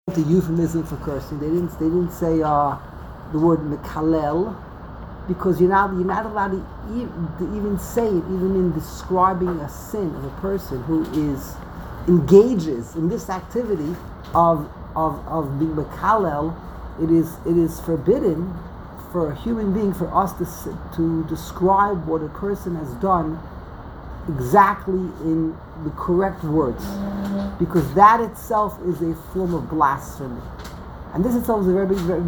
The euphemism for cursing. They didn't say the word mekalel, because you're not allowed to even say it, even in describing a sin of a person who engages in this activity of being mekalel. It is forbidden for a human being, for us to describe what a person has done exactly in the correct words, because that itself is a form of blasphemy. And this itself is a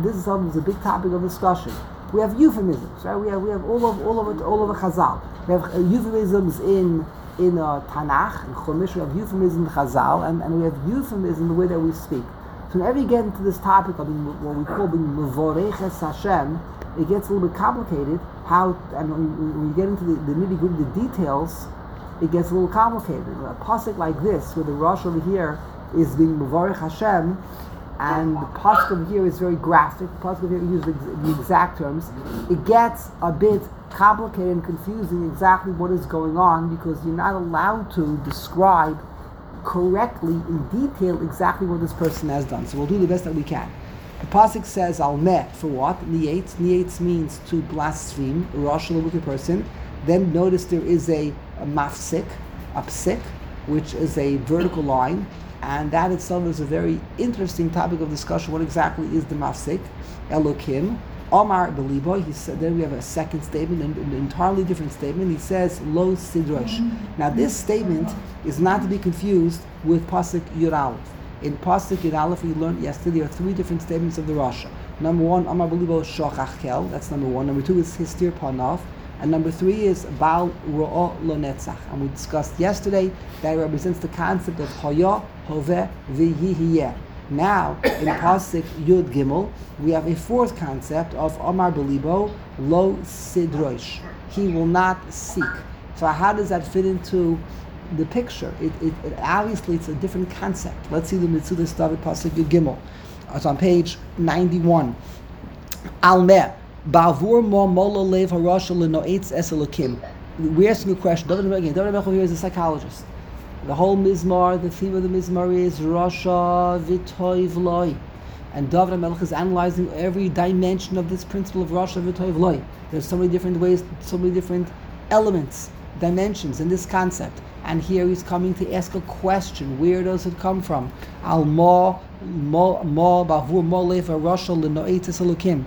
a big topic of discussion. We have euphemisms, right? We have all over Chazal. We have euphemisms in Tanakh and Chumash. We have euphemisms in Chazal, and we have euphemism in the way that we speak. So whenever you get into this topic of what we call being Mevoreches Hashem, it gets a little bit complicated. And when you get into the nitty-gritty, the details, it gets a little complicated. A pasuk like this, where the Rosh over here is being Mevorech Hashem, and the pasuk over here is very graphic. The pasuk over here uses the exact terms. It gets a bit complicated and confusing exactly what is going on, because you're not allowed to describe correctly in detail exactly what this person has done. So we'll do the best that we can. The pasuk says al meh for what? Nietz. Nietz means to blaspheme, Rosh, a wicked person. Then notice there is a mafsik, a psik, which is a vertical line, and that itself is a very interesting topic of discussion. What exactly is the mafsik? Elokim, Omar Belibo. He said. Then we have a second statement, an entirely different statement. He says lo sidrosh. Now this statement is not to be confused with pasuk Yud Aleph. In pasuk Yud Aleph, we learned yesterday, there are three different statements of the Rasha. Number one, Omar Belibo shochach kel. That's number one. Number two is histir panav. And number three is Baal Ro'o Lo Netzach. And we discussed yesterday that it represents the concept of Hoya, Hoveh, V'yihiyeh. Now, in Pasuk Yud Gimel, we have a fourth concept of Omar Belibo Lo Sidrosh. He will not seek. So how does that fit into the picture? It obviously it's a different concept. Let's see the Mitzvah David Pasuk Yud Gimel. It's on page 91. Almeh. Ba'avur mo molo lev harasha lenoetz es elokim. We're asking a question. David Melech here is a psychologist. The whole Mizmar, the theme of the Mizmar is Rasha v'toiv loy. And David Melech is analyzing every dimension of this principle of Rasha v'toiv loy. There's so many different ways, so many different elements, dimensions in this concept. And here he's coming to ask a question. Where does it come from? Al mo bavur mo lev harasha lenoetz es elokim.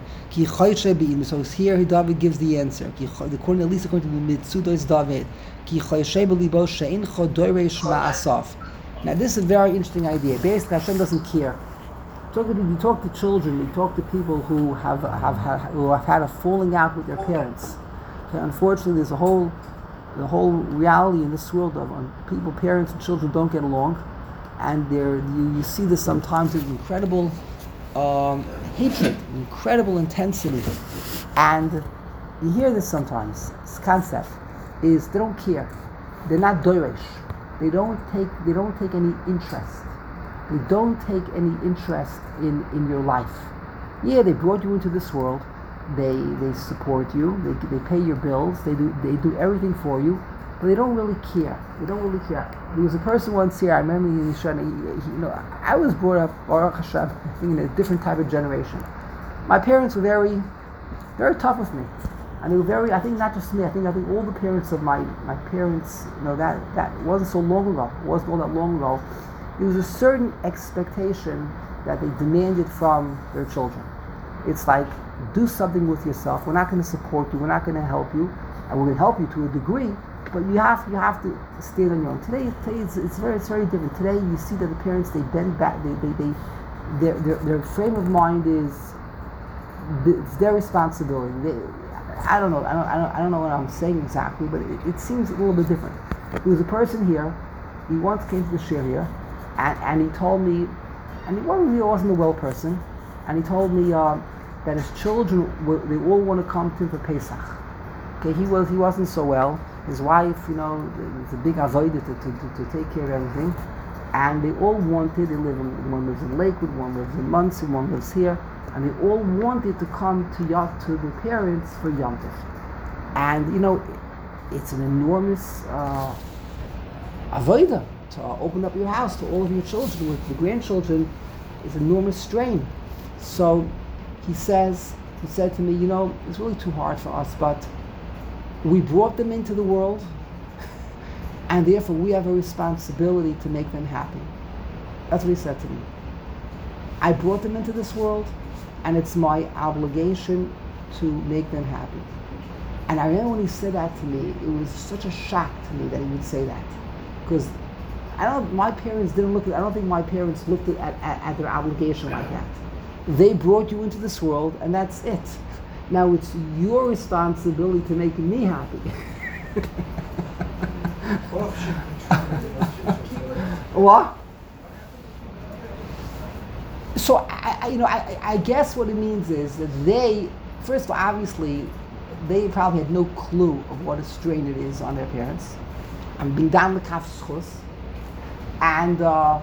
So here David gives the answer. At least according to the Mitzudos David. Now this is a very interesting idea. Basically, Hashem doesn't care. You talk to children, you talk to people who have had a falling out with their parents. Okay, unfortunately, there's the whole reality in this world of people, parents and children don't get along, and you see this sometimes with incredible hatred, incredible intensity, and you hear this sometimes. This concept is they don't care, they're not doresh, they don't take any interest, in your life. Yeah, they brought you into this world, they support you, they pay your bills, they do everything for you, but they don't really care. There was a person once here, I remember I was brought up, Baruch Hashem, in a different type of generation. My parents were very, very tough with me. And they were very, I think not just me, I think all the parents of my parents, that wasn't so long ago, it wasn't all that long ago. There was a certain expectation that they demanded from their children. It's like, do something with yourself, we're not going to support you, we're not going to help you, and we're going to help you to a degree, but you have to stand on your own. Today it's very different. Today you see that the parents, they bend back, their frame of mind is, it's their responsibility. I don't know what I'm saying exactly, but it seems a little bit different. There was a person here, he once came to the shir here, and he told me, and he wasn't a well person, and he told me that his children, they all want to come to him for Pesach. Okay, he wasn't so well. His wife, it's a big avodah to take care of everything, and they all wanted. One lives in Lakewood, one lives in Muncie, one lives here, and they all wanted to come to the parents for Yom Tov. And it's an enormous avodah to open up your house to all of your children with the grandchildren it's enormous strain. So he said to me, it's really too hard for us, but we brought them into the world, and therefore we have a responsibility to make them happy. That's what he said to me. I brought them into this world, and it's my obligation to make them happy. And I remember when he said that to me, it was such a shock to me that he would say that. Because I don't think my parents looked at their obligation like that. They brought you into this world, and that's it. Now it's your responsibility to make me happy. What? So I guess what it means is that they, first of all, obviously, they probably had no clue of what a strain it is on their parents. I'm being down the kaf schus, and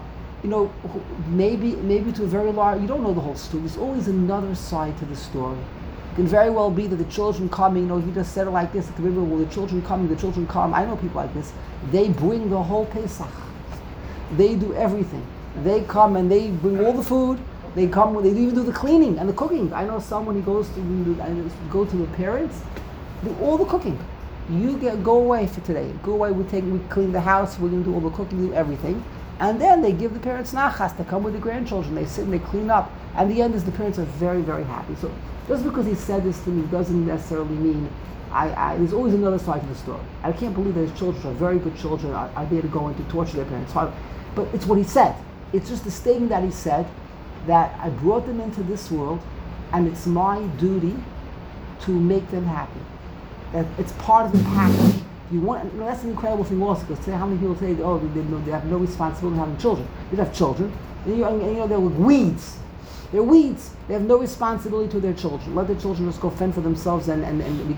maybe to a very large, you don't know the whole story. There's always another side to the story. It can very well be that the children coming, he just said it like this at the river. Well, the children come. I know people like this. They bring the whole Pesach. They do everything. They come and they bring all the food. They come. They even do the cleaning and the cooking. I know someone who goes to go to the parents, do all the cooking. Go away for today. Go away. We clean the house. We're going to do all the cooking, do everything, and then they give the parents nachas. They come with the grandchildren. They sit and they clean up. And the end is the parents are very, very happy. So just because he said this to me doesn't necessarily mean there's always another side to the story. I can't believe that his children are very good children. Are there to go and to torture their parents? But it's what he said. It's just the statement that he said, that I brought them into this world, and it's my duty to make them happy. That it's part of the package. That's an incredible thing also, because today how many people say, they have no responsibility in having children. They have children, and they're weeds. They're weeds. They have no responsibility to their children. Let their children just go fend for themselves and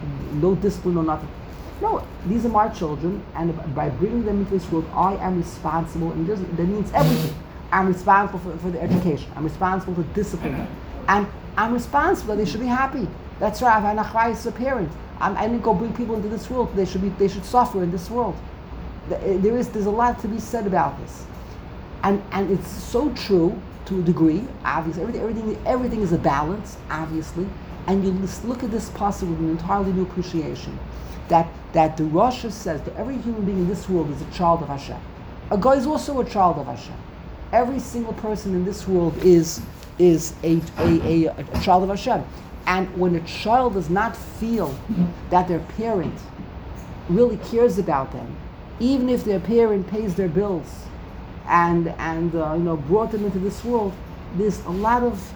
no discipline or nothing. No, these are my children, and by bringing them into this world, I am responsible, and that means everything. I'm responsible for their education. I'm responsible for discipline them. And I'm responsible that they should be happy. That's right, I'm a parent. I didn't go bring people into this world. They should suffer in this world. There's a lot to be said about this. And it's so true to a degree, obviously. Everything is a balance, obviously. And you look at this possible with an entirely new appreciation. That the Rosh says that every human being in this world is a child of Hashem. A guy is also a child of Hashem. Every single person in this world is a child of Hashem. And when a child does not feel that their parent really cares about them, even if their parent pays their bills and brought them into this world, there's a lot of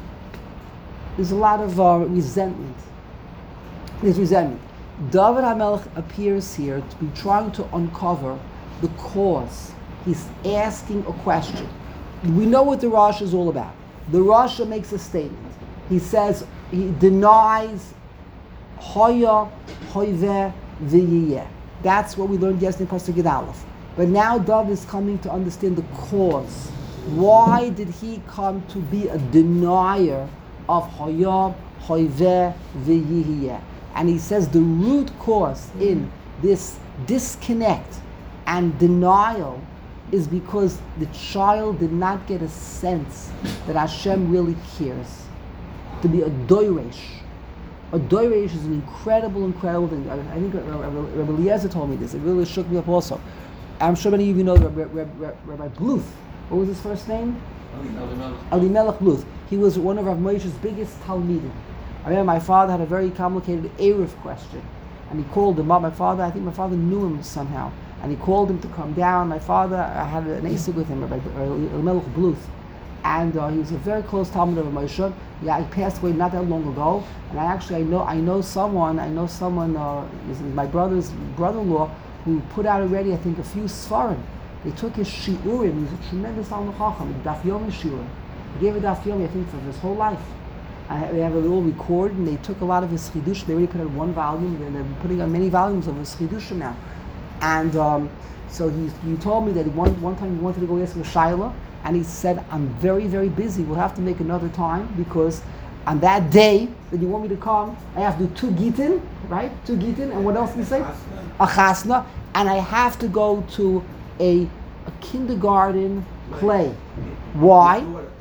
resentment. There's resentment. David HaMelech appears here to be trying to uncover the cause. He's asking a question. We know what the Rosh is all about. The Rosh makes a statement. He says, he denies Hoya, Hoyveh, V'yiyeh. That's what we learned yesterday in Pasuk Yud Aleph. But now David is coming to understand the cause. Why did he come to be a denier of Hoya, Hoyveh, V'yiyeh? And he says the root cause in this disconnect and denial is because the child did not get a sense that Hashem really cares. To be a doiresh. A doiresh is an incredible thing. I think Rabbi Eliezer told me this. It really shook me up also. I'm sure many of you know Rabbi Bluth. What was his first name? Elimelech Bluth. He was one of Rav Moshe's biggest talmidim. I remember my father had a very complicated Erev question, and he called him up. I think my father knew him somehow, and he called him to come down. I had an Asik with him, Rabbi Elimelech Bluth, and he was a very close talmid of Moshe. Yeah, he passed away not that long ago, and I know someone. This is my brother's brother-in-law who put out already, I think, a few svarim. They took his shiurim. He was a tremendous talmid chacham. Daf yomi shiurim. He gave a daf yomi, I think, for his whole life. They have it all recorded, and they took a lot of his chidush. They already put out one volume, and they're putting out many volumes of his chidushim now. And so he told me that one time he wanted to go ask him a shayla, and he said, "I'm very, very busy. We'll have to make another time because on that day that you want me to come, I have to do 2 gitin, right? 2 gitin, and what else did he say? A chasna, and I have to go to a kindergarten play. Why?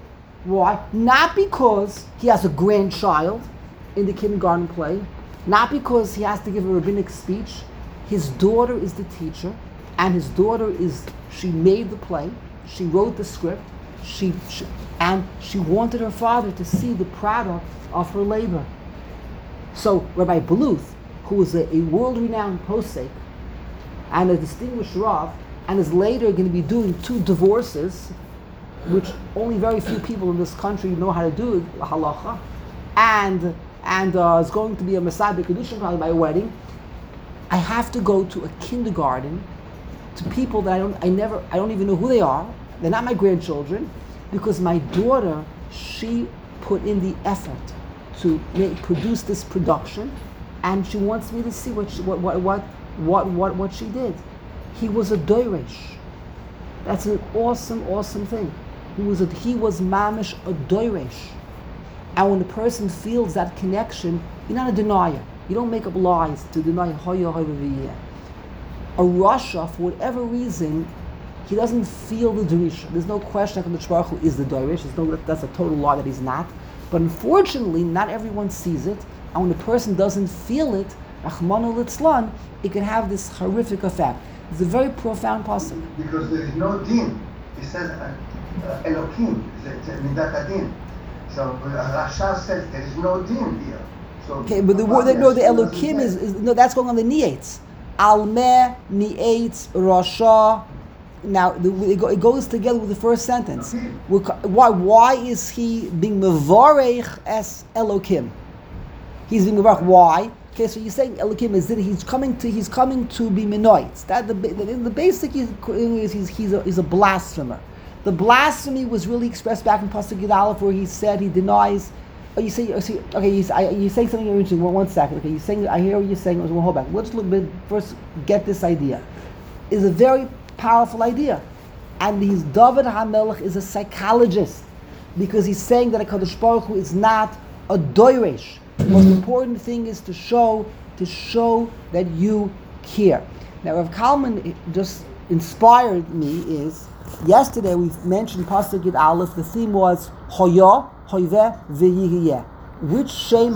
Why? Not because he has a grandchild in the kindergarten play, not because he has to give a rabbinic speech. His daughter is the teacher, and his daughter she made the play, she wrote the script, and she wanted her father to see the product of her labor. So Rabbi Bluth, who was a world-renowned posek and a distinguished Rav, and is later going to be doing 2 divorces, which only very few people in this country know how to do, halacha, and is going to be a Messiah Kedushin probably by a wedding. I have to go to a kindergarten to people that I don't even know who they are. They're not my grandchildren, because my daughter, she put in the effort to produce this production, and she wants me to see what she did. He was a doiresh. That's an awesome thing. He was mamish a doiresh. And when a person feels that connection, you're not a denier. You don't make up lies to deny hoya hoya. A Rasha, for whatever reason, he doesn't feel the Dorisha. There's no question that the Baruch Hu is the Dorish. That's a total lie that he's not. But unfortunately, not everyone sees it. And when a person doesn't feel it, Rachmana litzlan, it can have this horrific effect. It's a very profound pasuk. Because there is no din. He says Elokim, Midat Adin. So Rasha says there is no din here. So okay, but the word the Elokim is that's going on the Nietz. Almeh, Nietz, Rasha. Now it goes together with the first sentence. Why is he being mevarech as Elokim? He's being mevarech. Why? Okay, so you're saying Elokim is that he's coming to be menoitz. That the basic is he's a blasphemer. The blasphemy was really expressed back in Pasuk Yud Aleph, where he said he denies. You're saying something interesting. One second. Okay, I hear what you're saying. Hold back. Let's first get this idea. It's a very powerful idea, and David HaMelech is a psychologist, because he's saying that HaKadosh Baruch Hu is not a doiresh. The most important thing is to show that you care. Now, Rav Kalman just inspired me. Is yesterday we mentioned Pasuk Yud Aleph. The theme was Hoya, Hoyveh, V'yihiyeh. Which shame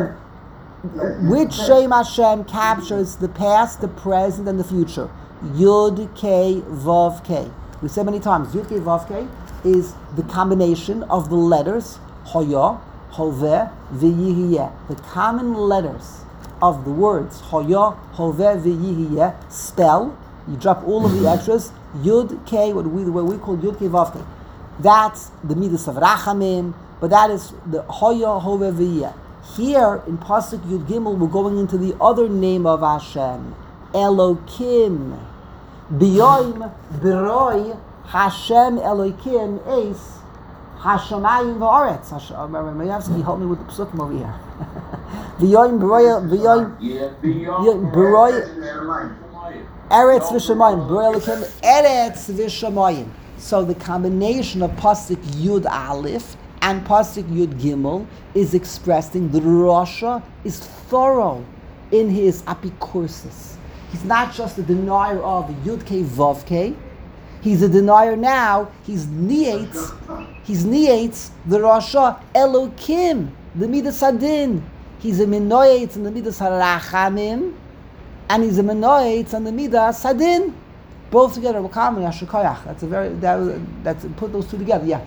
Hashem captures the past, the present, and the future? Yud K Vav K. We said many times, Yud K Vav K is the combination of the letters Hoya, Hoveh, V'yihiyeh. The common letters of the words Hoya, Hoveh, V'yihiyeh spell. You drop all of the extras. Yud K, what we call Yud K Vav K. That's the Midas of Rachamim, but that is the Hoya, Hoveh, V'yihiyeh. Here in Pasuk Yud Gimel, we're going into the other name of Hashem, Elokim. Biyoim Beroi Hashem Elokim Eis Hashemayim V'aretz. Mayavsky, help me with the psukim over here. Biyoim Beroi Eretz V'Shamayim. Beroi Elokim Eretz V'Shamayim. So the combination of Pasuk Yud Aleph and Pasuk Yud Gimel is expressing the Rasha is thorough in his apikursis. He's not just a denier of Yud K Vav K. He's a denier now. He neates the Rasha Elokim, the Midas Hadin. He's a menoyetz in the Midas Harachamim, and he's a menoyetz on the Midas Hadin. Both together, Wakam and Yashikoyach. That's put those two together. Yeah.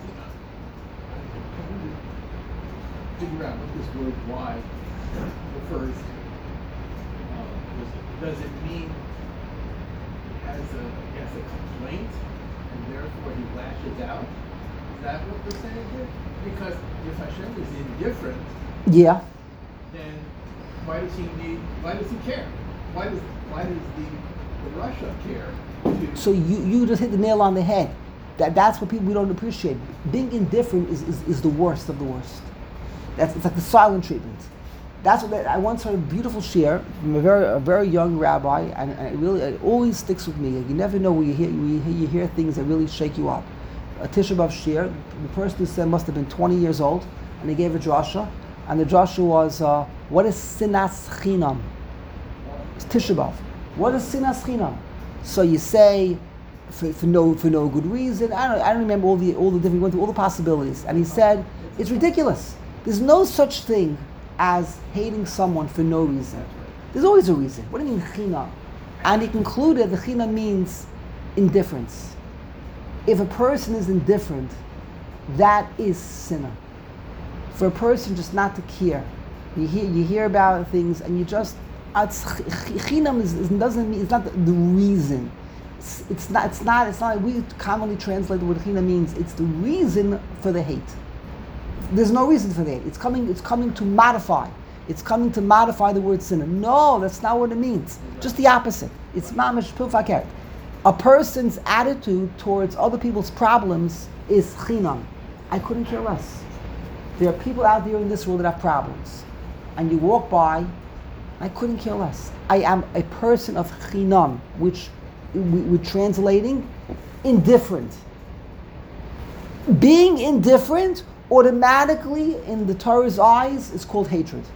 Figure out what this word "why" refers. Does it mean as a complaint, and therefore he lashes out? Is that what we're saying here? Because if Hashem is indifferent, yeah, then why does he care? Why does the Russia care? So you just hit the nail on the head. That's what we don't appreciate. Being indifferent is the worst of the worst. It's like the silent treatment. That's what I once heard a beautiful shir from a very young rabbi, and it always sticks with me. You never know when you hear things that really shake you up. A Tisha B'Av shir, the person who said must have been 20 years old, and he gave a drasha, and the drasha was, what is sinas chinam? It's Tisha B'Av. What is sinas chinam? So you say, for no good reason. I don't remember all the different, he went through all the possibilities, and he said it's ridiculous. There's no such thing as hating someone for no reason. There's always a reason. What do you mean chinam? And he concluded the chinam means indifference. If a person is indifferent, that is sinner. For a person just not to care, you hear about things and you just chinam doesn't mean, it's not the reason. It's not like we commonly translate the word chinam means. It's the reason for the hate. There's no reason for the hate. It's coming to modify. It's coming to modify the word sinner. No, that's not what it means. Just the opposite. It's mamish pilfakert. A person's attitude towards other people's problems is chinam. I couldn't care less. There are people out there in this world that have problems, and you walk by, I couldn't care less. I am a person of chinam, which we're translating indifferent. Being indifferent automatically in the Torah's eyes is called hatred.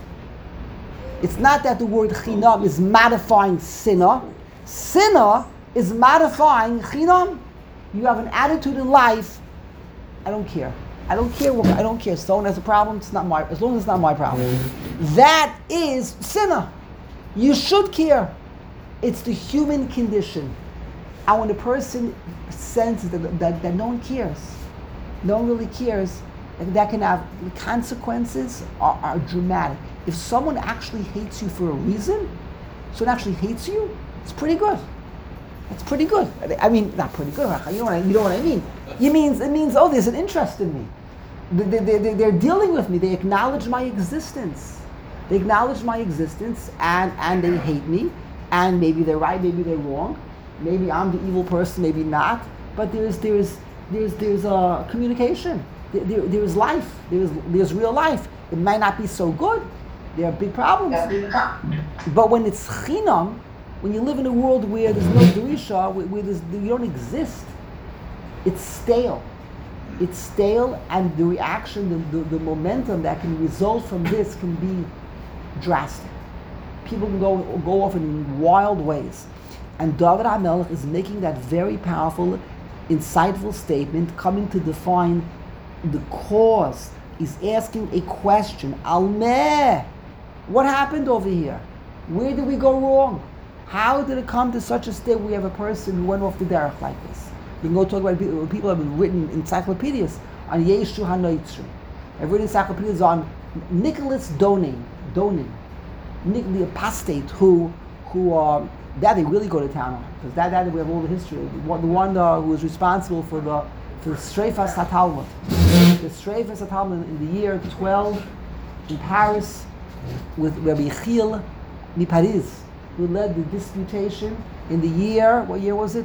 It's not that the word chinam is modifying sinner. Sinner is modifying chinam. You have an attitude in life, I don't care. I don't care. Someone has a problem, it's not my, as long as it's not my problem. That is sinner. You should care. It's the human condition. And when a person senses that no one cares, no one really cares, and that can have, the consequences are dramatic. If someone actually hates you for a reason, someone actually hates you, it's pretty good. It's pretty good. I mean, not pretty good. You know what I mean? It means, oh, there's an interest in me. They're dealing with me. They acknowledge my existence. They acknowledge my existence, and they hate me. And maybe they're right, maybe they're wrong. Maybe I'm the evil person, maybe not. But there's a communication. There's life. There's real life. It might not be so good. There are big problems. But when it's chinam, when you live in a world where there's no drisha, where you don't exist, it's stale. It's stale, and the reaction, the momentum that can result from this can be drastic. People can go off in wild ways. And David HaMelech is making that very powerful, insightful statement, coming to define the cause. He's asking a question. Almeh, what happened over here? Where did we go wrong? How did it come to such a state where we have a person who went off the derech like this? You can go talk about people have been written encyclopedias on Yeshu HaNoitzri. I've written encyclopedias on Nicholas Donin, the apostate who that they really go to town on, because that we have all the history. The one who was responsible for the Streifas HaTalmud. The Streifas HaTalmud in the year 12 in Paris with Rabbi Yechiel Miparis, who led the disputation in the year, what year was it?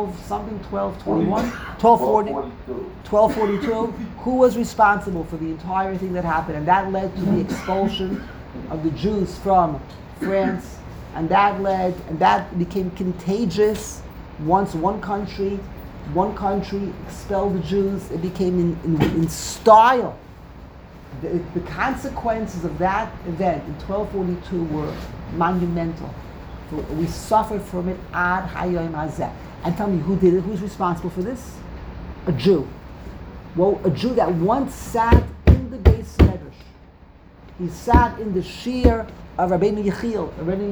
1242. Who was responsible for the entire thing that happened? And that led to the expulsion of the Jews from France, and that became contagious. Once one country expelled the Jews, it became in style. The consequences of that event in 1242 were monumental. We suffered from it ad hayom hazeh. And tell me, who did it? Who's responsible for this? A Jew. Well, a Jew that once sat in the Beis Medrash. He sat in the shir of Rabbeinu Yechiel.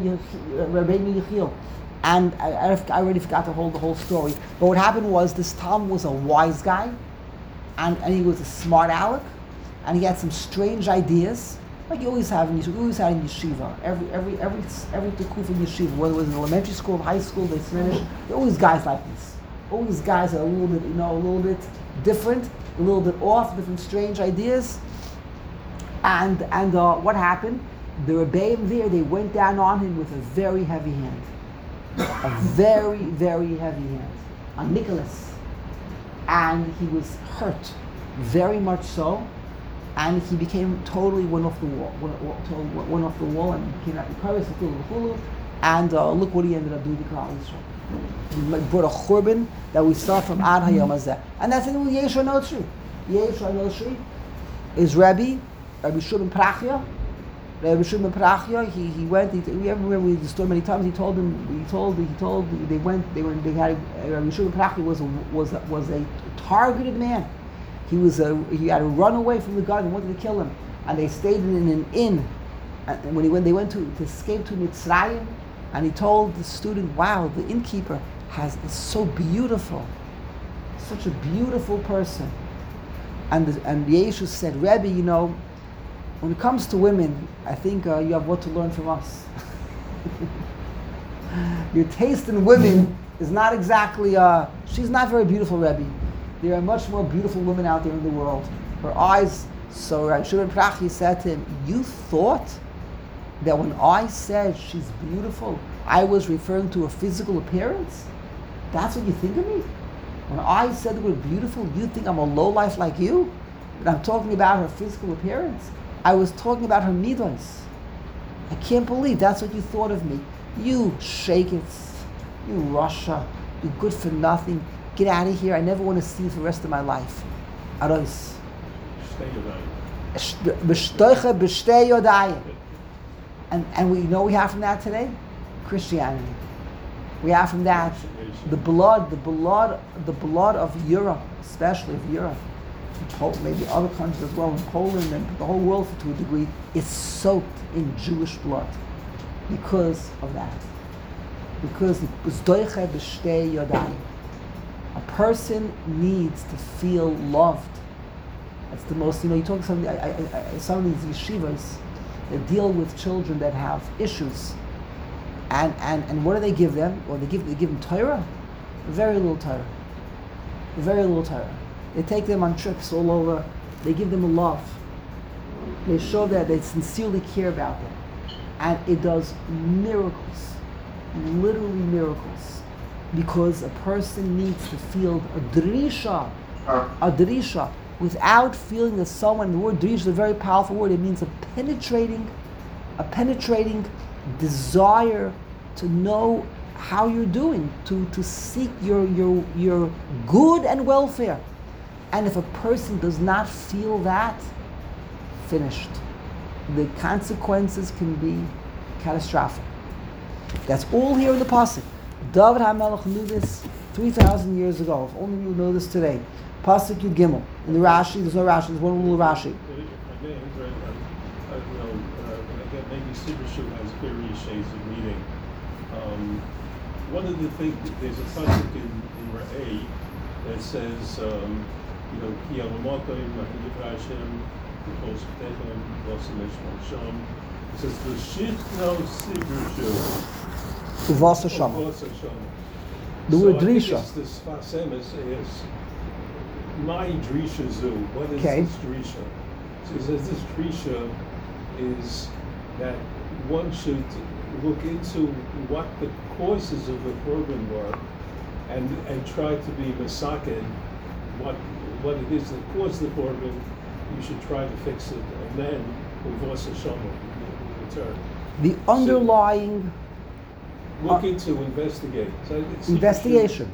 And I already forgot the whole story. But what happened was, this Talmud was a wise guy, and he was a smart aleck, and he had some strange ideas, like you always have in yeshiva. Every tekuf in yeshiva, whether it was in elementary school, high school, they finish. There are always guys like this. Always guys that are a little bit different, a little bit off, different strange ideas. And what happened? The Rebbeim there, they went down on him with a very heavy hand. A very, very heavy hand. On Nicholas. And he was hurt, very much so. And he became totally went off the wall, and became at the Paris, and look what he ended up doing to Klal Yisrael. He brought a churban that we saw from Ad Hayom Hazeh. And that's in Yeshu HaNotzri. Yeshu HaNotzri is Rabbi Shimon Prachya. Rabbi Shimon Parachia, he went. We remember the story many times. They had. Rabbi Shimon Parachia was a targeted man. He had to run away from the guard and wanted to kill him, and they stayed in an inn. And when they went to escape to Mitzrayim, and he told the student, "Wow, the innkeeper is so beautiful, such a beautiful person." And Yeshu said, "Rebbe, when it comes to women, I think you have what to learn from us. Your taste in women is not exactly, she's not very beautiful, Rebbe. There are much more beautiful women out there in the world. Her eyes," so Shimon Prachi said to him, "You thought that when I said she's beautiful, I was referring to her physical appearance? That's what you think of me? When I said the word beautiful, you think I'm a lowlife like you? And I'm talking about her physical appearance? I was talking about her midos. I can't believe that's what you thought of me. You shakets, you Russia, you good for nothing. Get out of here. I never want to see you for the rest of my life." Aros. And we know we have from that today? Christianity. We have from that the blood of Europe, especially of Europe, maybe other countries as well, in Poland and the whole world to a degree, is soaked in Jewish blood because of that. Because a person needs to feel loved. That's the most, you talk to some of these yeshivas that deal with children that have issues. And what do they give them? Well, they give them Torah. Very little Torah. Very little Torah. They take them on trips all over. They give them a love. They show that they sincerely care about them. And it does miracles. Literally miracles. Because a person needs to feel a drisha. A drisha. Without feeling that someone, the word drisha is a very powerful word. It means a penetrating desire to know how you're doing, to seek your good and welfare. And if a person does not feel that, finished. The consequences can be catastrophic. That's all here in the pasuk. David HaMelech knew this 3,000 years ago. If only you know this today. Pasuk Yud Gimel. In the Rashi, there's no Rashi. There's one little Rashi. Maybe Siddhashu has various shades of meaning. One of the things, there's a pasuk in Ra'eh that says, Ki Alamokim, Mahidivra Hashem, B'Kol Shtechem, V'Osem Eshmol Sham. It says, V'Shichno Siddhashu. Uvasa Shama. The word Drisha. The Sfasemis is my Drisha Zu. What is this Drisha? So he says this Drisha is that one should look into what the causes of the problem were and try to be masakin what it is that caused the problem. You should try to fix it, and then Uvasa Shama return. The underlying look into investigate. So investigation.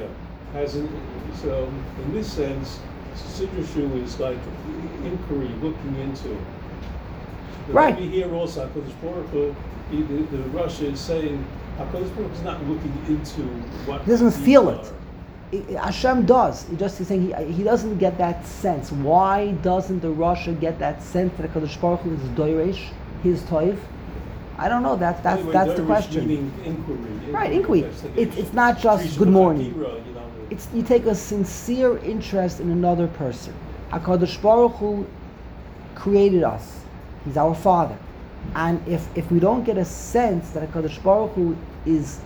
So in this sense, Siddhashu is like inquiry, looking into. Right. Maybe here also, HaKadosh Baruch Hu, the Russia is saying HaKadosh Baruch Hu is not looking into what. He doesn't feel it. Hashem does. He's saying he doesn't get that sense. Why doesn't the Russia get that sense that HaKadosh Baruch Hu is Doiresh, his Toiv? I don't know. That's the question. Inquiry. Right, inquiry. It's not just good morning. It's you take a sincere interest in another person. HaKadosh Baruch Hu created us. He's our Father. And if we don't get a sense that HaKadosh Baruch Hu is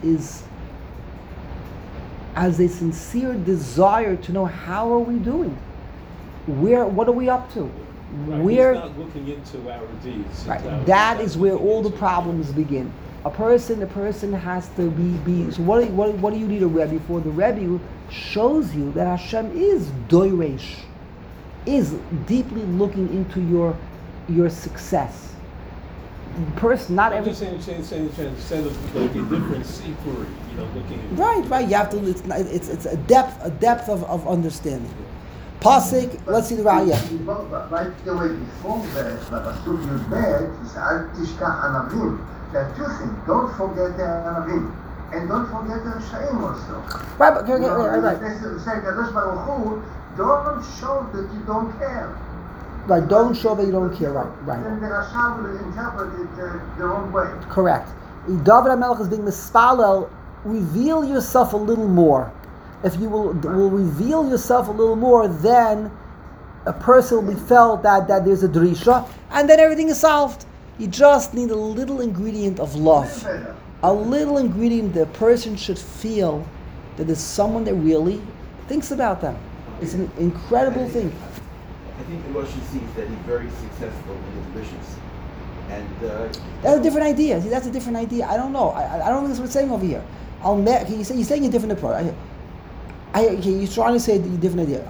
as a sincere desire to know how are we doing, what are we up to, right, we're not looking into our deeds. Right. That is where all the problems begin. A person has to be. So what do you need a Rebbe for? The Rebbe shows you that Hashem is doiresh, is deeply looking into your success. Person, not every. Saying instead of like a different inquiry, looking. Right. You have to. It's a depth of understanding. Pasuk, let's see the Raya. Right away before that, Pasuk Yud-Bet, he said, Al tishkach anavim. There are two things. Don't forget the anavim. And don't forget the Rishaim also. Right, right. They say, Kadosh Baruch Hu, don't show that you don't care. Right, don't show that you don't care. Right. Then the Rasha will interpret it the wrong way. Correct. David HaMelech is being mispalel. Reveal yourself a little more. If you will reveal yourself a little more, then a person will be felt that there's a drisha, and then everything is solved. You just need a little ingredient of love. A little ingredient that a person should feel that there's someone that really thinks about them. It's an incredible thing. I think the Rosh sees that he's very successful in his wishes. And that's a different idea. See, that's a different idea. I don't know. I don't think that's what it's saying over here. He's saying a different approach. He's trying to say a different idea.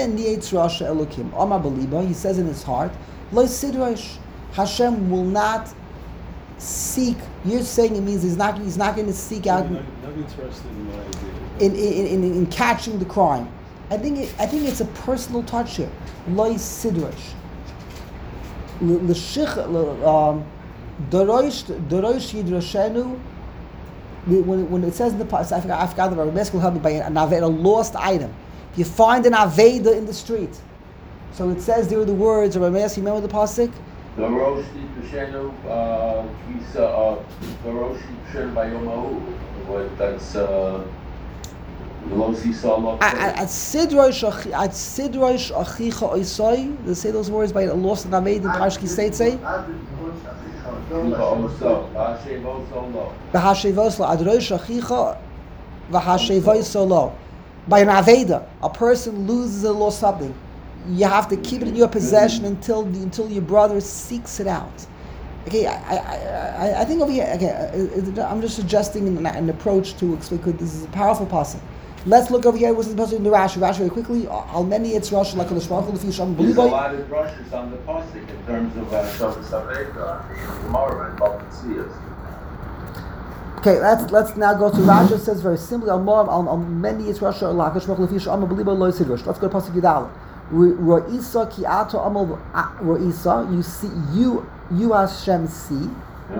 He says in his heart, Hashem will not seek. You're saying it means he's not going to seek out. Not interested in my idea. In catching the crime. I think it's a personal touch here. Loy sidrash. Dorosh yidrashenu. When it says in the past, I forgot the Rabbi Mesk will help me by a lost item. If you find an aveda in the street, so it says there are the words. Rabbi Mesk, you remember the pasuk? Dorosh yidrashenu, kisa dorosh yidrashenu bayomahu. What that's. At Sidrosh Achicha Oisoi, they say those words by a lost and Aved in Parshki Seitzei. V'hashevos lo Adrosh Achicha v'hashevos lo. By an Aveda, a person loses or lost something. You have to keep it in your possession until your brother seeks it out. Okay, I think over here. Okay, I'm just suggesting an approach to explain. This is a powerful passage. Let's look over here. What's supposed to be in the Rashi? Rashi very quickly. Almeni it's Rashi like Kadosh Baruch Hu lefi Sham There's a B'libay. lot of brushes on the pasuk in terms of Shabbos Aveda, Gemara and Balmasias. Okay, let's now go to Rashi. It says very simply, Almeni it's Rashi like Kadosh Baruch Hu lefi Sham B'libay lo Sidrosh. Let's go to pasuk Yudal. Ro'isa ki ato amal Ro'isa. You see, you Hashem see.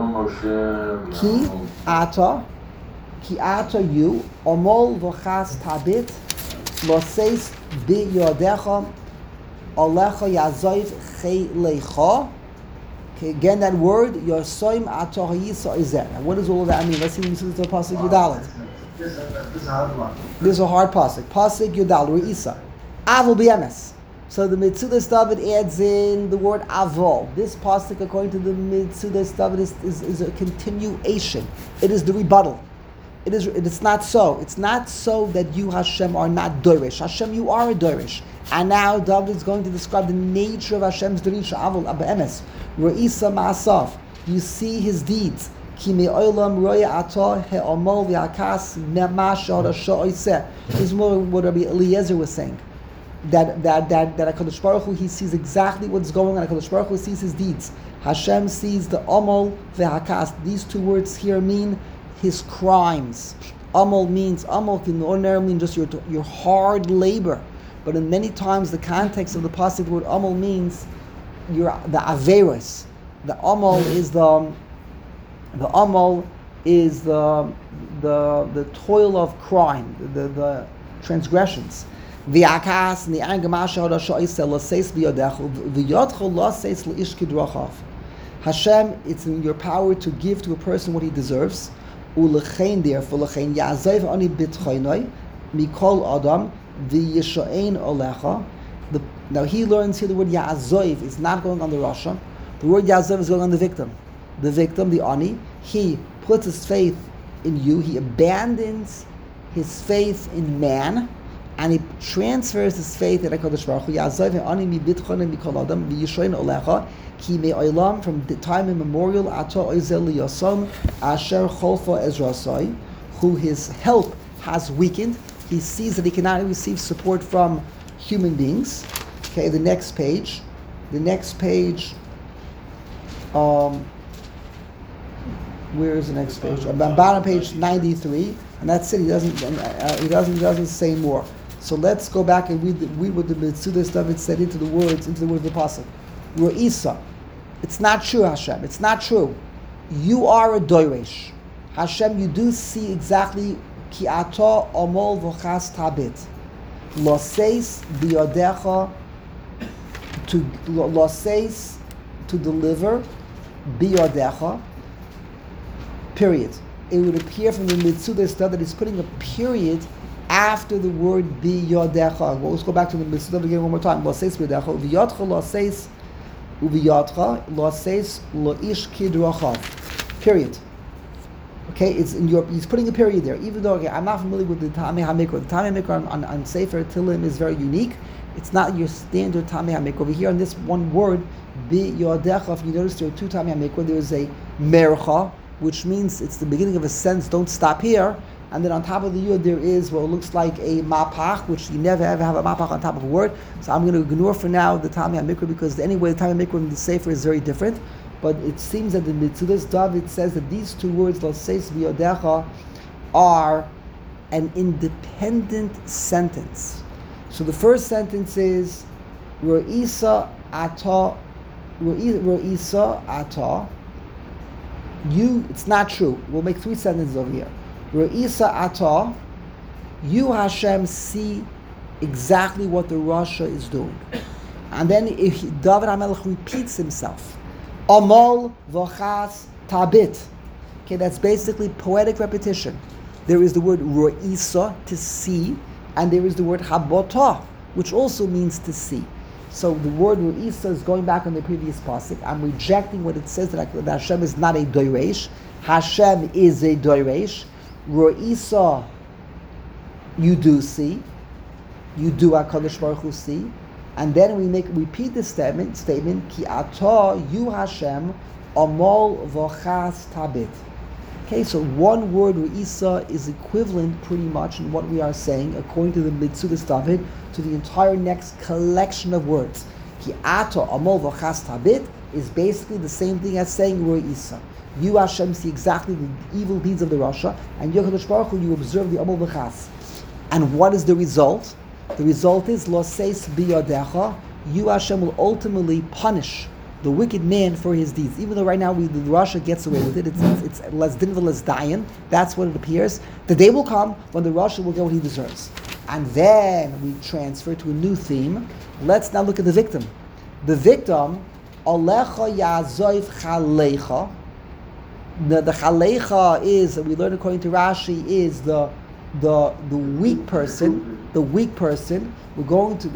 Ki ato. Ki ata you, omol v'chas tabit, loseis bi yodecha, alecha yazoiv cheilecha. Okay, again that word, yosoim ata ha'yisa izer. Now what does all of that mean? Let's see the pasuk Yudalit. This is a hard one. This is a hard pasuk. Pasuk Yudal, Re'isa. Avol b'emes. So the Mitzudas David adds in the word avol. This pasuk, according to the Mitzudas David, is a continuation. It is the rebuttal. It's not so. It's not so that you, Hashem, are not Dorish. Hashem, you are a Dorish. And now David is going to describe the nature of Hashem's Dorish, Avol, Emes. Re'isa Ma'asav. You see his deeds. Ki me'olam roya ato he'omol v'akas me'masha rasha oiseh. This is what Rabbi Eliezer was saying. That HaKadosh Baruch Hu, he sees exactly what's going on. HaKadosh Baruch Hu sees his deeds. Hashem sees the omol v'akas. These two words here mean his crimes. Amal can ordinarily mean just your hard labor, but in many times the context of the pasuk word amal means the averos. The amal is the toil of crime, the transgressions. V'akas and the anger masha ha'sho'iseh l'seis b'yodechu v'yodchu l'seis l'ishki drachav. Hashem, it's in your power to give to a person what he deserves. Ulechein therefore lechein yazev ani bitchoinoi mikol adam v'yishain olecha. Now he learns here the word yazev is not going on the rasha. The word yazev is going on the victim. The victim, the ani, he puts his faith in you. He abandons his faith in man, and he transfers his faith in HaKadosh Baruch Hu. Yazev ani mi bitchoinoi mikol adam v'yishain olecha. Ki me'olam, from the time immemorial, ato oizel liyasom asher cholfa ezrasai, who his help has weakened. He sees that he cannot receive support from human beings. Okay, the next page. Where is the next page? Bottom page 93, and that's it. He doesn't say more. So let's go back and read what the Metzudas David said into the words of the pasuk. Ro'isa. It's not true, Hashem. It's not true. You are a doiresh. Hashem, you do see exactly ki ato omol v'chas tabit. Loseis biyodecha to deliver biyodecha. Period. It would appear from the Metzudas that he's putting a period after the word biyodecha. Well, let's go back to the Metzudas again one more time. Loseis biyodecha uviyotcha loseis uviyotcha loseis loish kidrachav. Period. Okay, it's in your. He's putting a period there. Even though I'm not familiar with the Tamei HaMikra. The Tamei HaMikra on Sefer Tehillim is very unique. It's not your standard Tamei HaMikra. Over here on this one word, biyodecha. If you notice, there are two Tamei HaMikra. There is a mercha, which means it's the beginning of a sentence. Don't stop here. And then on top of the yud there is what looks like a mapach, which you never ever have a mapach on top of a word. So I'm going to ignore for now the Tamei HaMikra because anyway the Tamei HaMikra in the Sefer is very different. But it seems that the Metzudas David says that these two words, Loseis biyodecha, are an independent sentence. So the first sentence is Ro'isa ata. You. It's not true. We'll make three sentences over here. Ro'isa ata. You Hashem see exactly what the Rasha is doing, and then if David HaMelech repeats himself. Amol v'chas tabit. Okay, that's basically poetic repetition. There is the word ro'isa, to see, and there is the word habota, which also means to see. So the word ro'isa is going back on the previous pasuk. I'm rejecting what it says that Hashem is not a doiresh. Hashem is a doiresh. Ro'isa, you do see. You do HaKadosh Baruch Hu see. And then we repeat the statement, ki ata you Hashem amol v'chas tabit. Okay, so one word Re'isa is equivalent pretty much in what we are saying, according to the Metzudas David, to the entire next collection of words. Ki ata amol v'chas tabit is basically the same thing as saying Re'isa. You Hashem see exactly the evil deeds of the Rasha, and Yochadosh Baruch Hu, you observe the amol v'chas. And what is the result? The result is Loseis biyodecha. You Hashem will ultimately punish the wicked man for his deeds. Even though right now the Rasha gets away with it, it's less din less dayan. That's what it appears. The day will come when the Rasha will get what he deserves, and then we transfer to a new theme. Let's now look at the victim. The victim, Alecha Yazoif Chalecha. The Chalecha is, we learn according to Rashi, is the weak person. The weak person. We're going to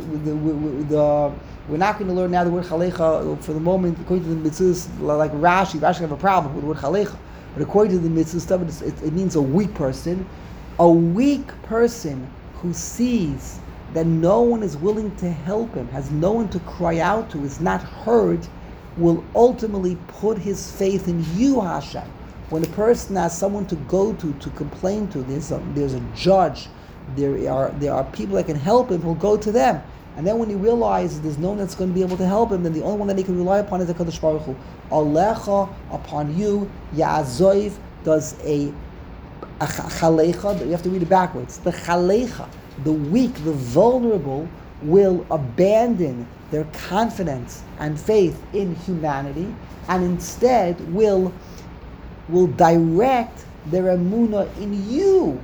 we're not going to learn now the word chalecha for the moment. According to the Metzudas, like Rashi have a problem with the word chalecha. But according to the Metzudas, it means a weak person. A weak person who sees that no one is willing to help him, has no one to cry out to, is not heard, will ultimately put his faith in you, Hashem. When a person has someone to go to complain to, there's a judge, there are people that can help him, he'll go to them. And then when he realizes there's no one that's going to be able to help him, then the only one that he can rely upon is the HaKadosh Baruch Hu. Alecha, upon you, Ya'azoiv does a chalecha, you have to read it backwards. The chalecha, the weak, the vulnerable, will abandon their confidence and faith in humanity, and instead will direct their emunah in you.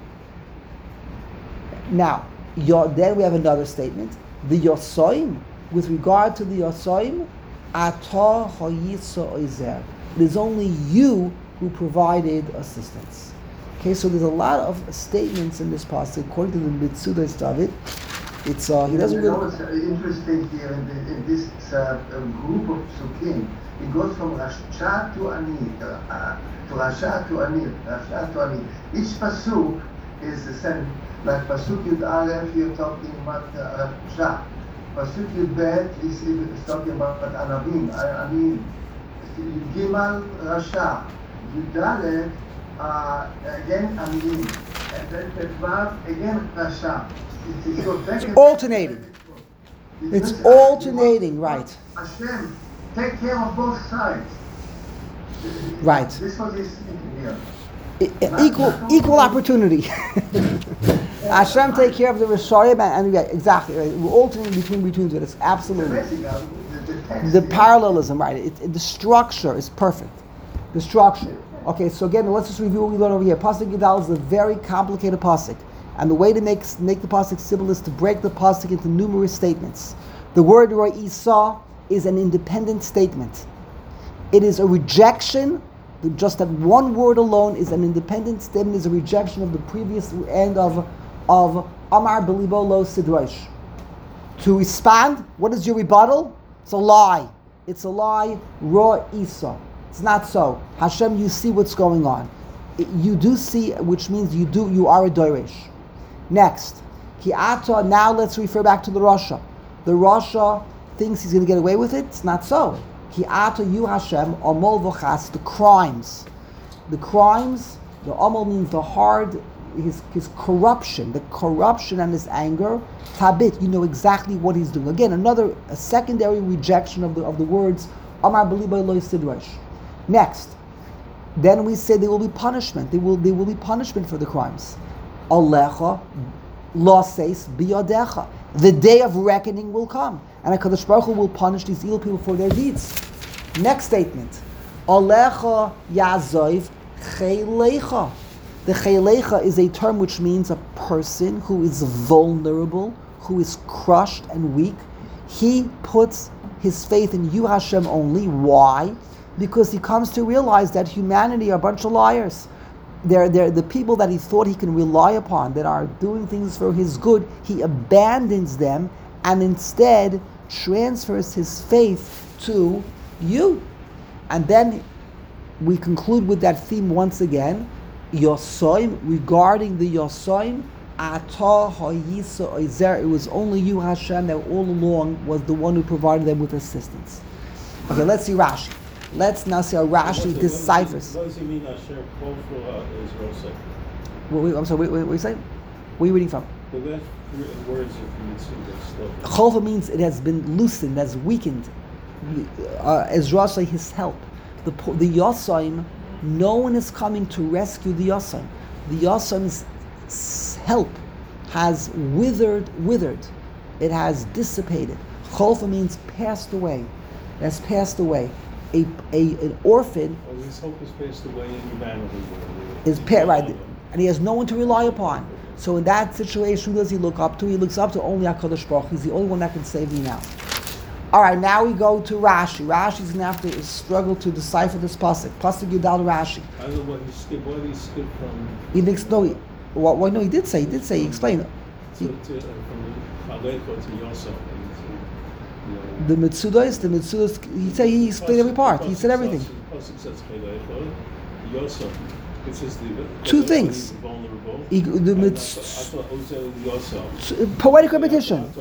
Now, then we have another statement. The Yosoim, with regard to the Yosoim, Ata Hayitza Oizer. It is only you who provided assistance. Okay, so there's a lot of statements in this passage according to the Metzudas David. It's he doesn't really. What's interesting here in this group of psukim, it goes from Rasha to Ani, to Rasha to Ani, Rasha to Ani. Each pasuk is the same. Like pasuk Yud Aleph, you're talking about Rasha. Pasuk Yud Bet is talking about Anavim. Ani Yud Gimal Rasha. Yud Aleph again Anavim, and then Tetvav again Rasha. It's alternating. It's alternating, right? Hashem, take care of both sides. Right. This was his here. Equal opportunity. Hashem take care of the Rishonim, and yeah, exactly. Right. We're alternating between two. It's absolutely the parallelism, right? The structure is perfect. The structure. Okay, so again, let's just review what we learned over here. Pasuk Yudal is a very complicated pasuk, and the way to make the pasuk simple is to break the pasuk into numerous statements. The word Ra'isa is an independent statement. It is a rejection. Just that one word alone is an independent statement, is a rejection of the previous end of Amar Belibo Lo Sidrash. To respond, what is your rebuttal? It's a lie. It's a lie. Ra'isa. It's not so. Hashem, you see what's going on. You do see, which means you are a Doresh. Next. Ki'ata, now let's refer back to the Rasha. The Rasha thinks he's going to get away with it. It's not so. Ki'ata you Hashem, Amol v'chas, the crimes. The crimes, the Amol means the hard, his corruption, the corruption and his anger. Tabit, you know exactly what he's doing. Again, a secondary rejection of the words, Amar Belibo Lo Sidrash. Next, then we say there will be punishment. There will be punishment for the crimes. Alecha, Laseis, Biyadecha. The day of reckoning will come, and HaKadosh Baruch Hu will punish these evil people for their deeds. Next statement, Alecha Yazoiv Cheilecha. The Cheilecha is a term which means a person who is vulnerable, who is crushed and weak. He puts his faith in you, Hashem, only. Why? Because he comes to realize that humanity are a bunch of liars. They're the people that he thought he can rely upon, that are doing things for his good. He abandons them and instead transfers his faith to you. And then we conclude with that theme once again. Yosoim, regarding the Yosoim, Atah Hayisa Oizer, it was only you, Hashem, that all along was the one who provided them with assistance. Okay, let's see Rashi. Let's now see how Rashi deciphers. What does he mean, Asher Kofra Israel? I'm sorry, what are you saying? Where are you reading from? The last words of Mitzvah. Cholva means it has been loosened, it has weakened. Ezra say his help. The Yosaim, no one is coming to rescue the Yosaim. The Yosaim's help has withered. It has dissipated. Cholva means passed away. It has passed away. An orphan. Well, his hope is passed away in humanity. Right, and he has no one to rely upon. So in that situation, who does he look up to? He looks up to only HaKadosh Baruch Hu. He's the only one that can save me now. All right, now we go to Rashi. Rashi's going to have to struggle to decipher this pasuk. Pasuk Yudal Rashi. I don't know what he skipped. Why did he skip from? He did say. He explained it. From Chaleko to Yosef. The Mitzudos, he explained every part. He said everything. Two things. Poetic repetition.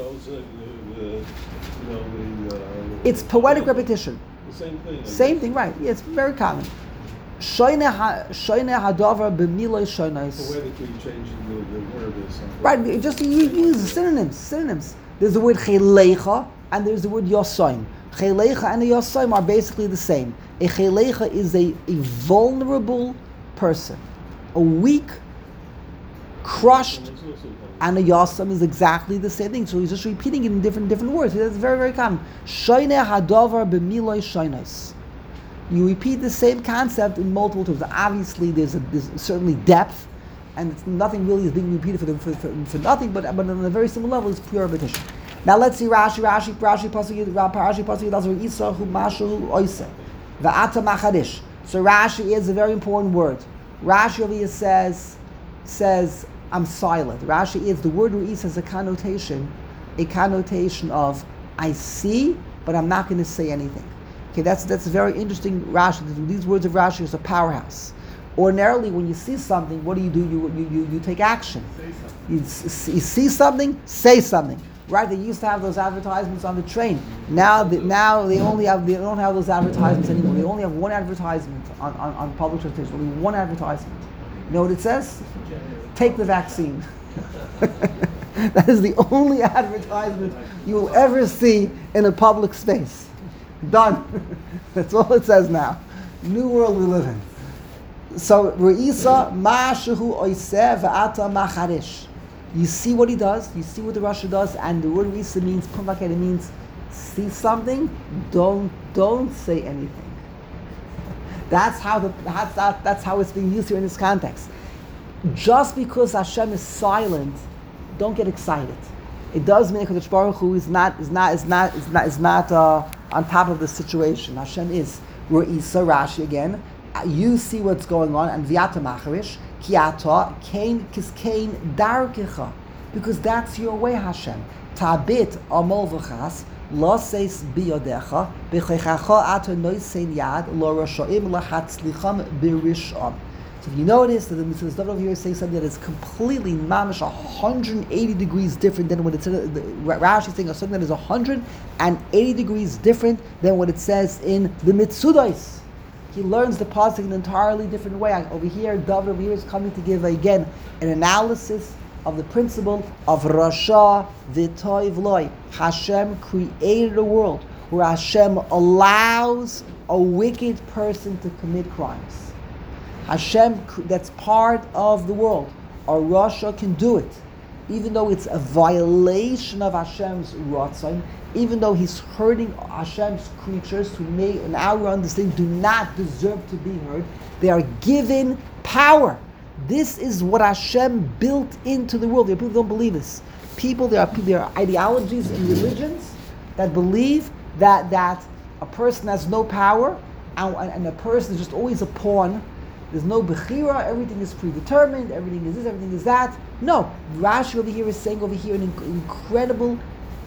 It's poetic repetition. Same thing, right? Yeah, it's very common. Shoyne hadavar b'miloi shoynais. Poetically changing the word or something. Right, just you use synonyms. There's the word cheilecha and there's the word yosaim. Cheilecha and the yosaim are basically the same. A cheilecha is a vulnerable person, a weak, crushed, and a yosaim is exactly the same thing. So he's just repeating it in different words. That's very, very common. Shoyne hadavar b'miloi shoynais. You repeat the same concept in multiple terms. Obviously, there's certainly depth, and nothing really is being repeated for nothing. But on a very similar level, it's pure repetition. Now let's see Rashi pasuk Yudal Isa hu mashu oise va'ata machadish. So Rashi is a very important word. Rashi over here says I'm silent. Rashi is the word Ru'is has a connotation of I see, but I'm not going to say anything. Okay, that's very interesting. Rashi, these words of Rashi is a powerhouse. Ordinarily, when you see something, what do? You take action. You see something, say something. Right? They used to have those advertisements on the train. Now they don't have those advertisements anymore. They only have one advertisement on public transportation. Only one advertisement. You know what it says? Take the vaccine. That is the only advertisement you will ever see in a public space. Done. That's all it says now. New world we live in. So Re'isa ma'ashehu oiseh v'ata macharish. You see what he does, you see what the Rasha does, and the word Risa means, Pumbaked, it means see something, don't say anything. That's how it's being used here in this context. Just because Hashem is silent, don't get excited. It does mean that Baruch Hu is not on top of the situation. Hashem is. We're Isa Rashi again. You see what's going on, and Viata Macharish, Kiata, Kain Darkecha, because that's your way, Hashem. Tabit Amol V'chas, Lo Seis Biyodecha, B'chechacha Ato Noisein Yad, Lo Rashoim Lachatzlicham B'Risham. So if you notice that the Mitzvah over here is saying something that is completely mamish 180 degrees different than what it says. Rashi is saying something that is 180 degrees different than what it says in the Mitzudos. He learns the pasuk in an entirely different way. Over here, David over here is coming to give again an analysis of the principle of Rasha v'Toiv Loi. Hashem created a world where Hashem allows a wicked person to commit crimes. Hashem, that's part of the world. A Rasha can do it, even though it's a violation of Hashem's Ratzon, even though he's hurting Hashem's creatures who may, in our understanding, do not deserve to be hurt. They are given power. This is what Hashem built into the world. There are people who don't believe this. There are ideologies and religions that believe that a person has no power and a person is just always a pawn. There's no bechira, everything is predetermined, everything is this, everything is that. No, Rashi over here is saying over here an incredible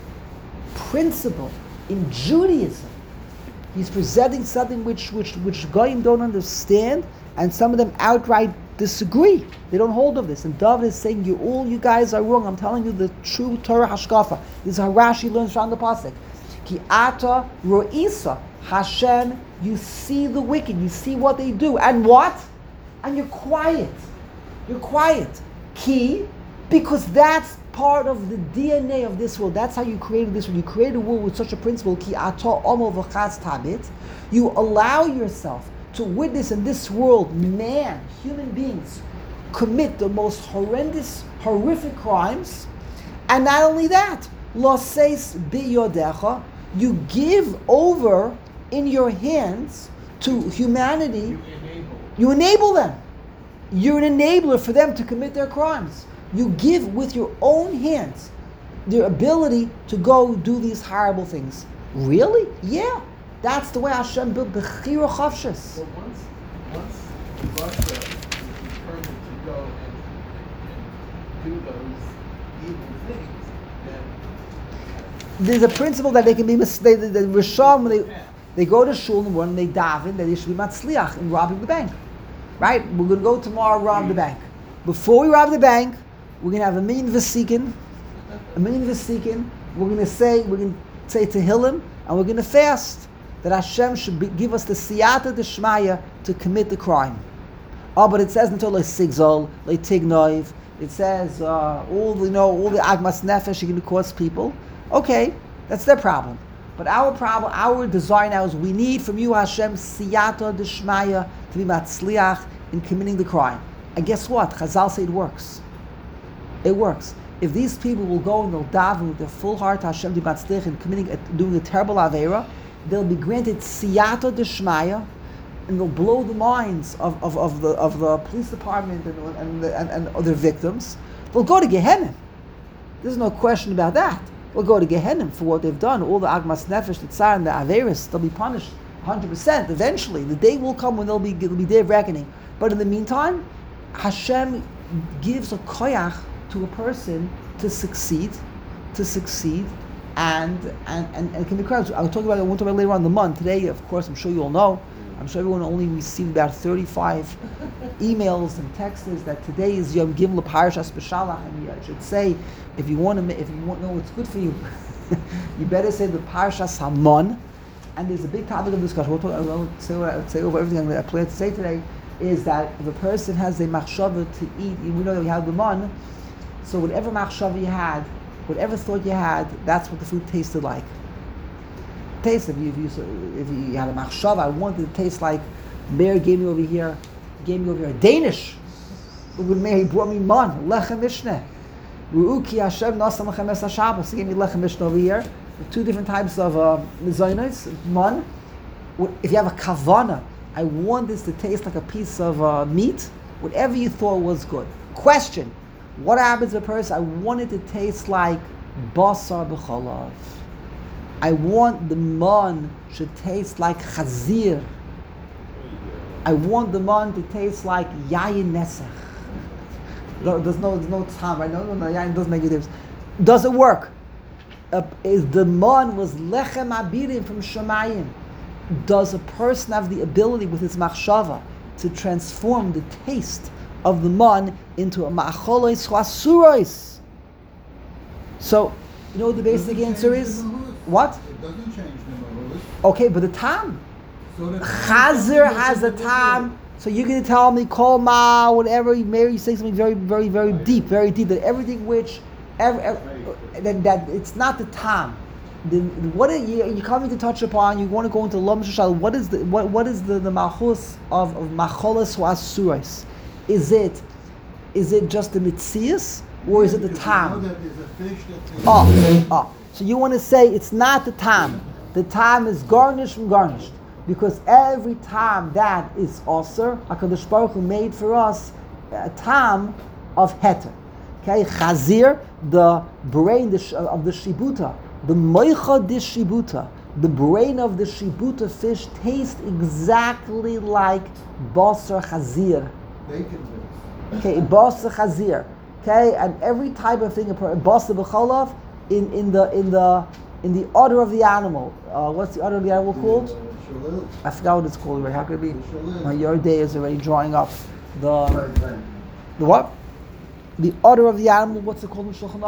principle in Judaism. He's presenting something which Goyim don't understand, and some of them outright disagree. They don't hold of this. And David is saying, you guys are wrong. I'm telling you the true Torah hashkafa. This is how Rashi learns from the pasuk. Ki ata ro'isa, Hashem, you see the wicked, you see what they do, and what? And you're quiet. You're quiet. Ki, because that's part of the DNA of this world. That's how you created this world. You created a world with such a principle. Ki ato omo v'chas tabit. You allow yourself to witness in this world, human beings, commit the most horrific crimes. And not only that, lo seis biyodecha, you give over in your hands to humanity. You enable them. You're an enabler for them to commit their crimes. You give with your own hands their ability to go do these horrible things. Really? Yeah. That's the way Hashem built Bechira Chavshis. But once Russia is determined to go and do those evil things, then there's a principle that they can be mistaken. The Rishon, they go to shul in the morning, they daven, that they should be matzliach in robbing the bank. Right? We're going to go tomorrow rob the bank. Before we rob the bank, we're going to have a million vesikin. We're going to say Tehillim, and we're going to fast that Hashem should give us the siyata d'shmaya to commit the crime. Oh, but it says until sigzol, tignoiv. It says all the agmas nefesh are going to cause people. Okay, that's their problem. But our desire now is we need from you, Hashem, siyata d'shmaya to be matzliach in committing the crime. And guess what? Chazal say it works. It works. If these people will go and they'll daven with their full heart, Hashem to be matzliach in doing a terrible avera, they'll be granted siyata d'shmaya, and they'll blow the minds of the police department and other victims. They'll go to Gehenna. There's no question about that. They'll go to Gehenna for what they've done. All the agmas nefesh, the tsar, and the averis, they'll be punished 100%. Eventually, the day will come when they'll be day of reckoning. But in the meantime, Hashem gives a koyach to a person to succeed, and can be crimes. I want to talk about it later on in the month. Today, of course, I'm sure you all know. I'm sure everyone only received about 35 emails and texts that today is Yom Gimel Parashas B'Shalach, and I should say, if you want to know what's good for you, you better say the Parashas Hamon. And there's a big topic of discussion. I'll say over everything I plan to say today is that if a person has a machshava to eat, we know that we have the man. So whatever machshava you had, whatever thought you had, that's what the food tasted like. Taste if you had a machshava, I wanted it to taste like Meir gave me over here a Danish. When Meir brought me man, lechem mishneh. Ru'uki Hashem Nasam Lechem Es HaShabbos. He gave me Lechem Mishnah over here. Two different types of mezainos. One, if you have a kavana, I want this to taste like a piece of meat, whatever you thought was good. Question, what happens to a person? I want it to taste like basar b'chalav. I want the man should taste like chazir. I want the man to taste like yayin nesach. There's no time, right? No, yayin doesn't make a difference. Does it work? Is the man was lechem abirim from Shemayim? Does a person have the ability with his machshava to transform the taste of the man into a ma'acholos chasuros? So, you know what the basic answer is? What? It doesn't change the mahus. Okay, but the tam. So Chazir has a tam. So you're going to tell me, kol ma, whatever, maybe you say something very, very, very deep, that everything which, that it's not the tam. What are you coming to touch upon? You want to go into Lom Shashal. What is the malchus of macholas or asurais? Is it just the mitzias or is it the tam? So you want to say it's not the tam. The tam is garnished from garnished. Because every time that is also, HaKadosh Baruch Hu made for us a tam of heter. Okay, chazir, the brain of the shibuta, the moicha de shibuta, the brain of the shibuta fish tastes exactly like basar chazir. Okay, basar chazir. Okay, and every type of thing, basar b'chalav, in the udder of the animal. What's the udder of the animal called? I forgot what it's called. How could it be? Your day is already drawing up. The what? The udder of the animal. What's it called in Shulchan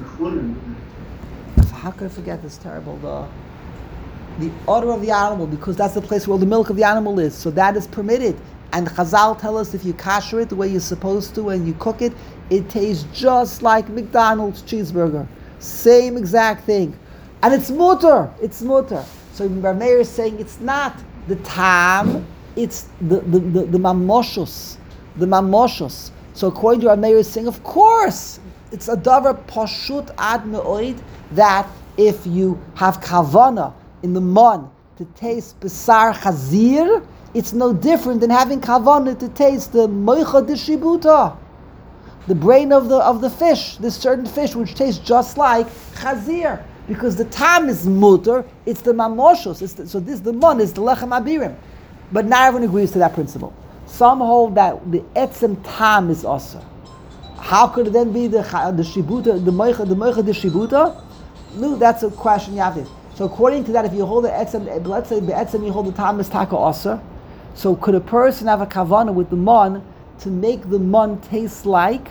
Aruch? How could I forget this? Terrible. The udder of the animal, because that's the place where the milk of the animal is. So that is permitted. And Chazal tell us if you kasher it the way you're supposed to and you cook it, it tastes just like McDonald's cheeseburger. Same exact thing. And it's mutter. It's mutter. So Rav Meir is saying it's not the tam, it's the mamoshos. The mamoshos. So according to Rav Meir is saying, of course, it's a davar pashut ad me'oid that if you have kavana in the mon to taste besar chazir, it's no different than having kavana to taste the moicha de shibuta, the brain of the fish, this certain fish which tastes just like chazir. Because the tam is mutter, it's the mamoshos, so this the mon is the lechem abirim. But not everyone agrees to that principle. Some hold that the etzem tam is also. How could it then be the shibuta, the moicha de shibuta? No, that's a question you have to. So according to that, if you hold the etzem, let's say the etzem you hold the tam is taka also. So could a person have a kavana with the mon to make the mon taste like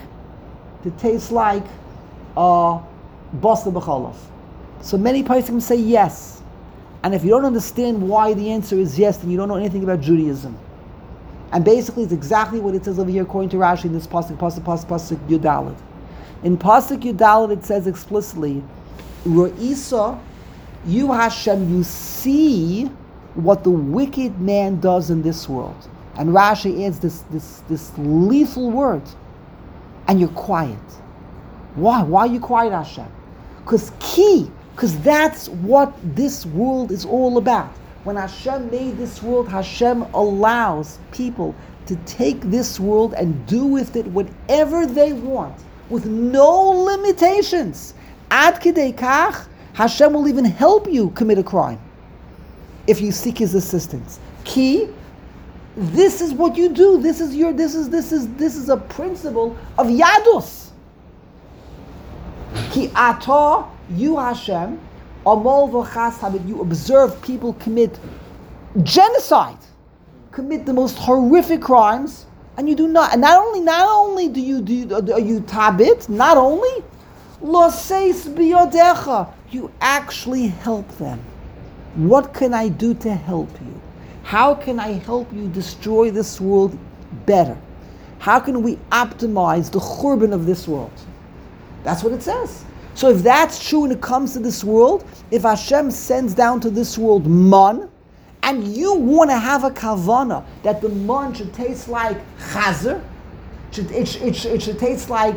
basa b'chalav? So many poskim say yes. And if you don't understand why the answer is yes, then you don't know anything about Judaism. And basically it's exactly what it says over here according to Rashi in this pasuk Yudalit. In pasuk Yudalit it says explicitly, Ra'isa, you Hashem, you see what the wicked man does in this world. And Rashi adds this lethal word. And you're quiet. Why? Why are you quiet, Hashem? Because that's what this world is all about. When Hashem made this world, Hashem allows people to take this world and do with it whatever they want, with no limitations. Ad kidei kach, Hashem will even help you commit a crime if you seek His assistance. This is what you do. This is a principle of Yadus. Ki atah, you Hashem, amol v'chas habit, you observe people commit genocide, commit the most horrific crimes, and you do not. And not only are you tabit, not only lo seis biyodecha, you actually help them. What can I do to help you? How can I help you destroy this world better? How can we optimize the churban of this world? That's what it says. So if that's true when it comes to this world, if Hashem sends down to this world man, and you want to have a kavana that the man should taste like chazer, it should taste like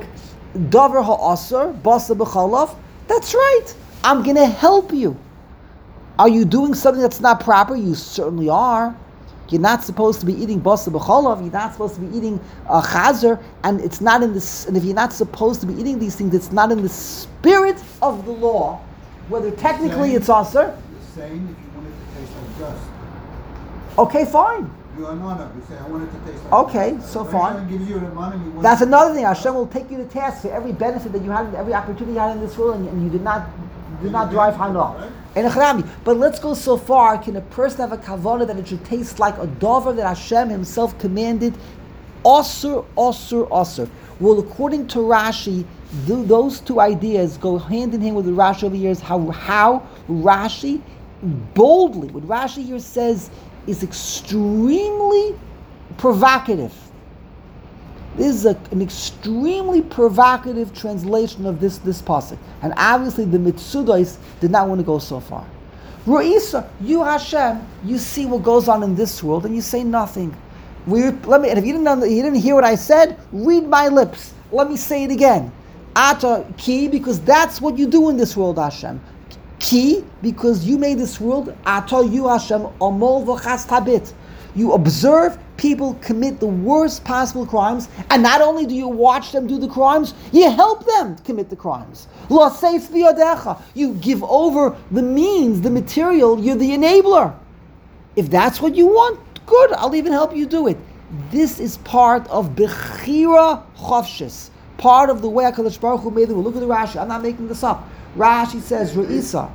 Davar ha'asr, basa b'chalav. That's right. I'm going to help you. Are you doing something that's not proper? You certainly are. You're not supposed to be eating basa b'chalav. You're not supposed to be eating chazer, and it's not in this. And if you're not supposed to be eating these things, it's not in the spirit of the law. Whether technically it's asr. You're saying if you want it to taste like dust. Okay, fine. You are not. You say I want it to taste like Okay, dust. so If fine. Hashem gives you the money, you want That's it to another taste thing. like Hashem will dust. take you to task for every benefit that you had, every opportunity you had in this world, and you did not You drive didn't, Hanah. right? And Echrami. But let's go so far. Can a person have a kavanah that it should taste like a dover that Hashem Himself commanded? Osur, osur, osur. Well, according to Rashi, those two ideas go hand in hand with the Rashi over years. How Rashi boldly, what Rashi here says is extremely provocative. This is an extremely provocative translation of this pasuk, and obviously the Mitzudos did not want to go so far. Ru'isa, you Hashem, you see what goes on in this world, and you say nothing. And if you didn't hear what I said, read my lips. Let me say it again. Ata ki, because that's what you do in this world, Hashem. Ki, because you made this world. Ata you Hashem, amol v'chas tabit. You observe people commit the worst possible crimes, and not only do you watch them do the crimes, you help them commit the crimes. Lo seif biyadecha. You give over the means, the material, you're the enabler. If that's what you want, good, I'll even help you do it. This is part of Bechira Chavshis, part of the way HaKadosh Baruch Hu made the world. Look at the Rashi, I'm not making this up. Rashi says, Re'isa,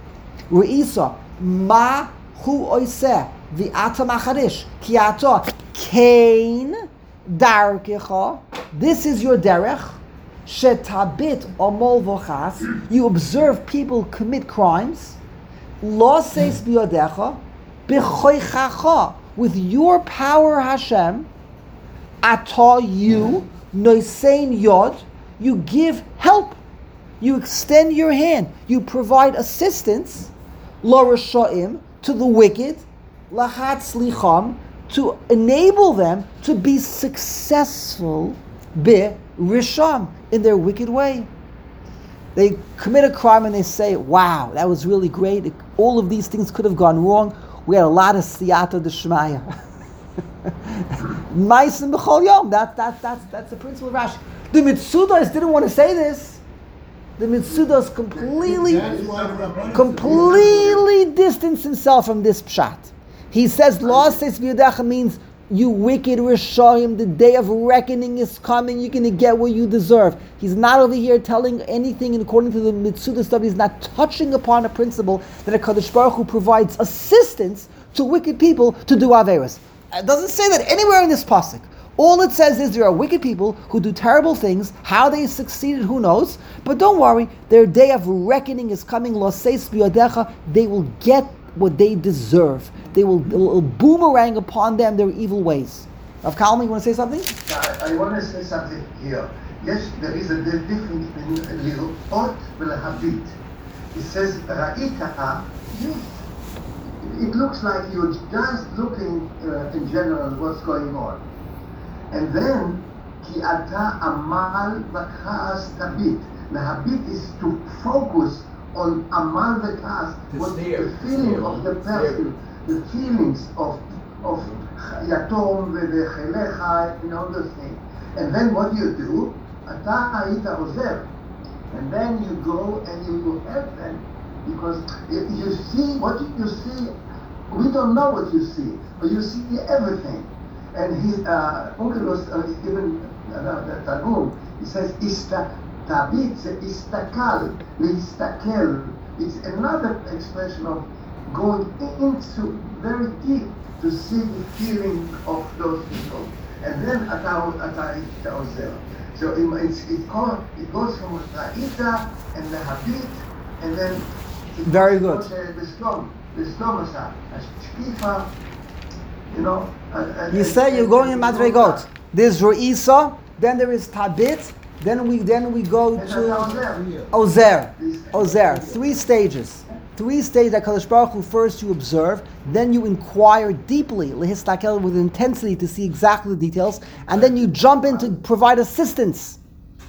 ma hu oiseh, v'ata macharish, ki ato kein darkecha, this is your derech, shetabit omol vochas, you observe people commit crimes, lo seis biyodecha, b'choichacha, with your power, Hashem, ata you, noisein yod, you give help, you extend your hand, you provide assistance, lo rashaim, to the wicked, lahat slicham, to enable them to be successful be risham, in their wicked way. They commit a crime and they say, wow, that was really great, all of these things could have gone wrong, we had a lot of siyata d'shmaya. Ma'asim b'chol yom, that's the principle of Rashi. The Mitzudos didn't want to say this. The Mitzudos completely distanced himself from this pshat. He says, Lo seis b'yadecha means, you wicked Rishonim, the day of reckoning is coming, you're going to get what you deserve. He's not over here telling anything, and according to the Mitzudos stuff, he's not touching upon a principle that a Kadosh Baruch Hu provides assistance to wicked people to do Averos. It doesn't say that anywhere in this pasuk. All it says is there are wicked people who do terrible things. How they succeeded, who knows? But don't worry, their day of reckoning is coming. Lo seis b'yadecha, they will get what they deserve. It will boomerang upon them their evil ways. Rav Kalman, you want to say something? I want to say something here. Yes, there is a difference between lirot ולהביט. It says, ראית, it looks like you're just looking in general what's going on. And then, כי אתה עמל וכעס תביט. להביט is to focus on amal v'kas, what the feeling of the person, the feelings of yatom v'chelecha, and all those things. And then what do? אתה היית עוזר. And then you go and you will help them, because you see what you see. We don't know what you see, but you see everything. And his uncle was given the Targum. He says, Tabit istakal, lehistakel. It's another expression of going into very deep to see the feeling of those people. And then ata ozer. So it goes from Ra'ita and the Habit, and then very good. The Shlom Asa, Shkifa, you know. You say you're going in Madregot. There's Ru'isa, then there is Tabit, then we go to Ozer. Three stages that Kadosh Baruch Hu, first you observe, then you inquire deeply, lehistakel, with intensity to see exactly the details, and then you jump in to provide assistance.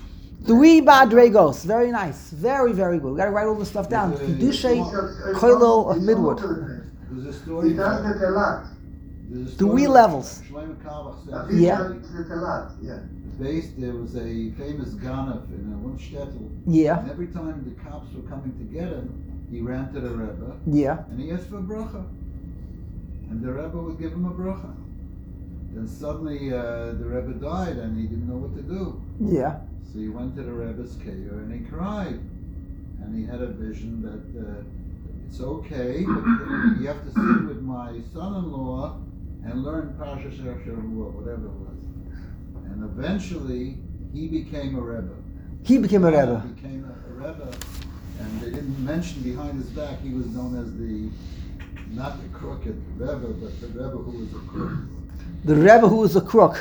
Three Madregos. Very nice. Very, very good. We got to write all this stuff down. Kedushay Koilel of Midwood. There's a story. He does that a lot. There's a story 3 levels. Shlomo Carlebach says. Yeah. He does it a lot. Yeah. There was a famous Ganav in one shtetl. Yeah. And every time the cops were coming to get him, he ran to the Rebbe Yeah. and he asked for a bracha. And the Rebbe would give him a bracha. Then suddenly the Rebbe died and he didn't know what to do. Yeah. So he went to the Rebbe's kever and he cried. And he had a vision that it's okay, but you have to sit with my son-in-law and learn Parsha Shavua, whatever it was. And eventually he became a Rebbe. He became a Rebbe. He became a Rebbe. And they didn't mention behind his back he was known as not the crooked Rebbe, but the Rebbe who was a crook. The Rebbe who was a crook.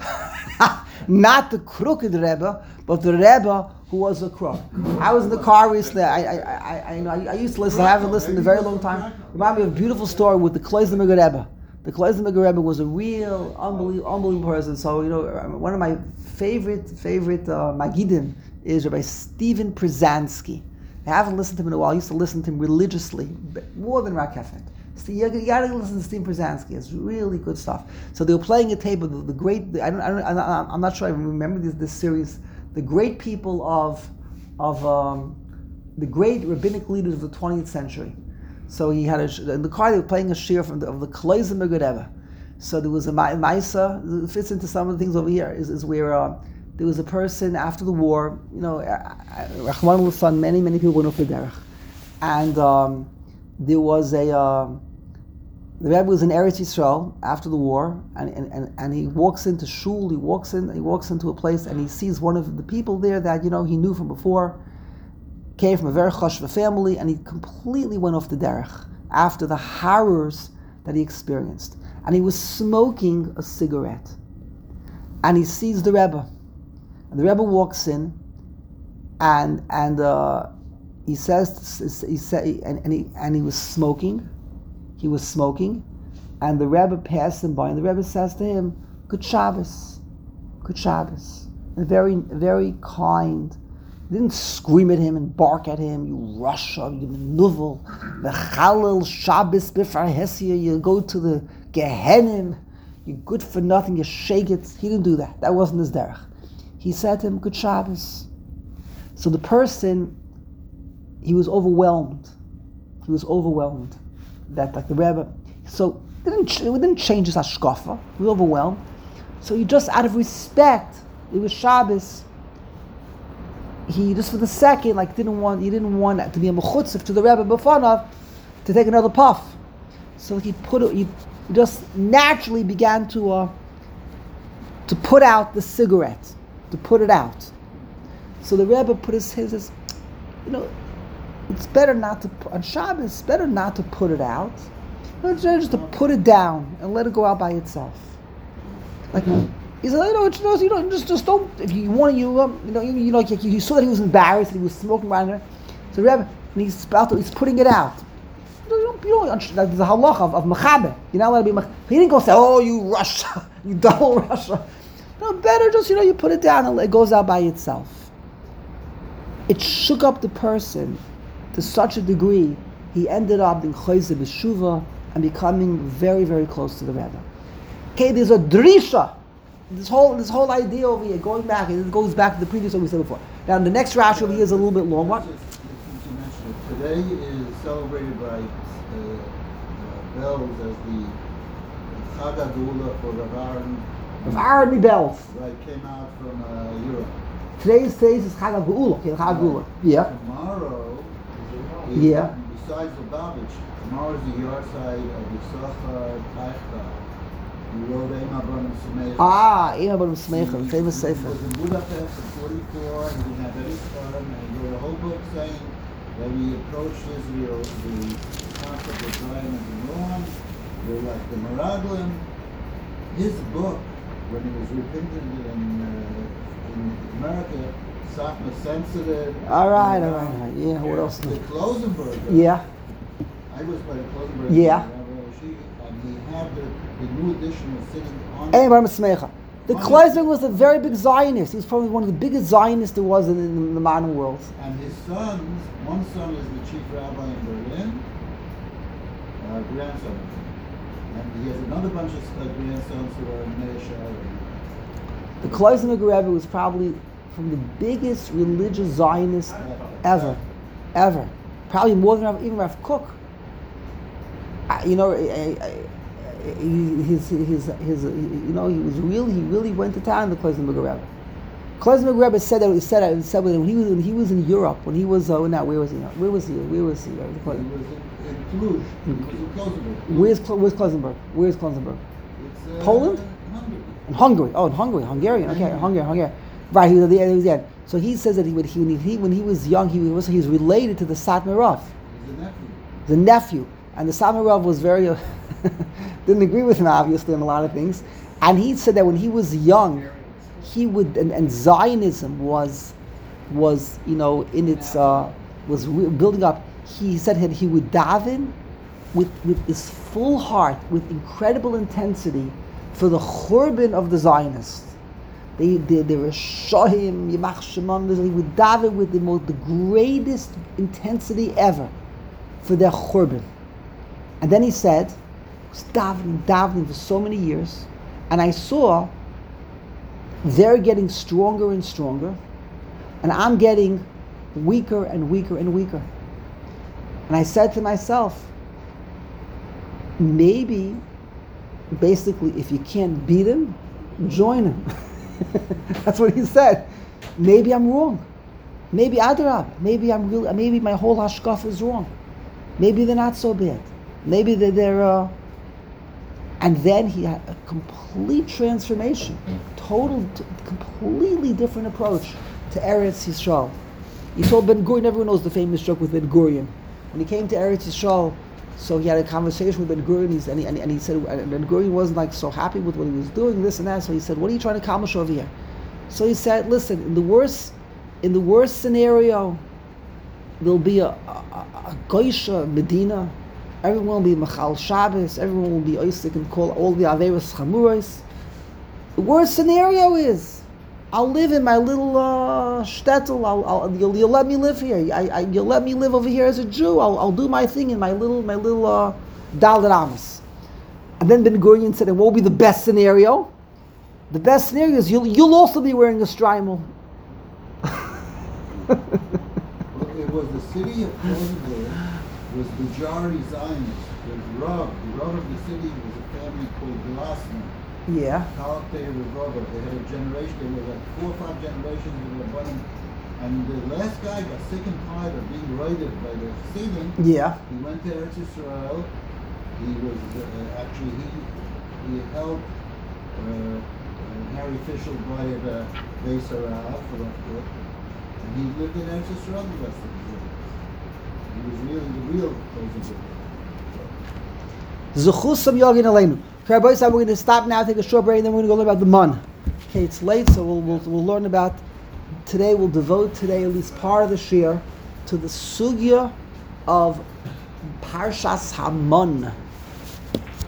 Not the crooked Rebbe, but the Rebbe who was a crook. I was in the car recently. I used to listen. I haven't listened in a very long time. Remind me of a beautiful story with the Kloisenberger Rebbe. The Kloisenberger Rebbe was a real unbelievable person. So one of my favorite Magidim is Rabbi Stephen Przansky. I haven't listened to him in a while. I used to listen to him religiously, more than Rak Hefet. So you got to listen to Stephen Przansky. It's really good stuff. So they were playing a tape of the great. I'm not sure I remember this series. The great people of the great rabbinic leaders of the 20th century. So he had in the car they were playing a shir of the Kloisenberger Rebbe. So there was a Maisa. It fits into some of the things over here. Is where there was a person after the war. Rahman al-San, many people went off the derech, and there was the Rebbe was in Eretz Yisrael after the war, and he walks into shul. He walks into a place, and he sees one of the people there that he knew from before. Came from a very chashva family, and he completely went off the derech after the horrors that he experienced. And he was smoking a cigarette, and he sees the Rebbe, and the Rebbe walks in, and he says he was smoking. He was smoking, and the Rebbe passed him by, and the Rebbe says to him, "Good Shabbos, good Shabbos." And very, very kind. He didn't scream at him and bark at him, "You Russia, you Menuvel, the Chalil Shabbos Bifar Hesia, you go to the Gehenim, you're good for nothing, you shake it." He didn't do that. That wasn't his derech. He said to him, "Good Shabbos." So the person, he was overwhelmed. He was overwhelmed. That like the Rebbe, so it didn't change his hashkafa. He was overwhelmed. So he just out of respect, it was Shabbos. He just for the second didn't want to be a mechutzif to the Rebbe b'fanav to take another puff. So he just naturally began to put out the cigarette, to put it out. So the Rebbe put his it's better not to, on Shabbos, it's better not to put it out. It's better just to put it down and let it go out by itself. He said, just don't, if you want to, you saw that he was embarrassed, that he was smoking around there. So Rebbe, and he's putting it out. There's a halacha of mechaber. You're not allowed to be mechaber. He didn't go say, "Oh, you Russia, you double Russia." No, better just, you put it down and it goes out by itself. It shook up the person to such a degree, he ended up being chayzer b'shuva and becoming very, very close to the Rebbe. Okay, there's a drisha. This whole idea over here, going back, it goes back to the previous one we said before. Now, the next Rashi over here is a little bit long. What? Today is celebrated by bells as the Chag HaGeula for Rav Aaron. Rav Aaron Bells. Right, came out from Europe. Today's is Chag HaGeula. Okay, Chag HaGeula. Yeah. Tomorrow. Yeah. Besides the Lubavitch, tomorrow is the yahrzeit of Yisachar Teichta. He wrote Eima Barim Samecha. Eima Barim Samecha, the famous sefer. He was in Budapest in 44, he didn't have any fun, and he wrote a whole book saying that we approached Israel, the concept of Zion and wrong, they're like the Meraglim. His book, when he was reprinted in America, Satma censored it. All right. Yeah, what else? The Klosenberg. Yeah. I was by the Klosenberg. Yeah. And he had the new edition was sitting on. Eima Barim Samecha. The Kleisner was a very big Zionist. He's probably one of the biggest Zionists there was in the modern world. And his sons, one son is the chief rabbi in Berlin, grandson. And he has another bunch of grandsons who are in Meir Sha'ar. The Kleisner Rebbe was probably from the biggest religious Zionists ever. Probably more than even Rav Kook. He really went to town. The Kleisner Rebbe. Kleisner Rebbe said that when he was in Europe, when he was where was he? He was in Cluj. He was in Klosenburg. Where's Klosenburg? Where's Klosenburg? It's Poland? Hungary. In Hungary. Oh, in Hungary. Hungarian. Okay, Hungary. Right. He was there. So he says that when he was young, he was related to the Satmar Rav. He's a nephew. The nephew. And the Satmar Rav was very didn't agree with him obviously on a lot of things. And he said that when he was young, he would and Zionism was in its was building up. He said that he would daven with his full heart, with incredible intensity, for the churban of the Zionists. They were shohim, yimach shemam. He would daven with the greatest intensity ever for their churban. And then he said, I was davening for so many years, and I saw they're getting stronger and stronger, and I'm getting weaker and weaker and weaker. And I said to myself, maybe, basically, if you can't beat him, join him. That's what he said. Maybe I'm wrong. Maybe Adrab. Maybe my whole hashkaf is wrong. Maybe they're not so bad. Maybe they're. And then he had a complete transformation, completely different approach to Eretz Yisrael. He told Ben Gurion. Everyone knows the famous joke with Ben Gurion. When he came to Eretz Yisrael, so he had a conversation with Ben Gurion, and he said, and Ben Gurion wasn't so happy with what he was doing, this and that. So he said, "What are you trying to accomplish over here?" So he said, "Listen, in the worst scenario, there'll be a Goisha Medina. Everyone will be Machal Shabbos. Everyone will be Isaac and call all the Averos Chamuros. The worst scenario is I'll live in my little shtetl. You'll let me live here. You'll let me live over here as a Jew. I'll do my thing in my little Dalet Amos." And then Ben Gurion said, "And what will be the best scenario? The best scenario is you'll also be wearing a shtreimel." Well, it was the city of Klosenburg was majority Zionist. The Rav of the city was a family called Glasner. Yeah. They had a generation, there were like 4 or 5 generations of Rabbanim, and the last guy got sick and tired of being raided by the Chassidim. Yeah. He went to Eretz Yisrael. He was he helped Harry Fischel buy the Beis Harav for that book, and he lived in Eretz Yisrael the rest of his life. He was really the real Klosenburg. Zechusam Yogin Aleinu. Okay, boys, we're going to stop now, take a short break, and then we're going to go learn about the Mun. Okay, it's late, so we'll learn about today. We'll devote today at least part of the shir to the sugya of Parshas Hamun.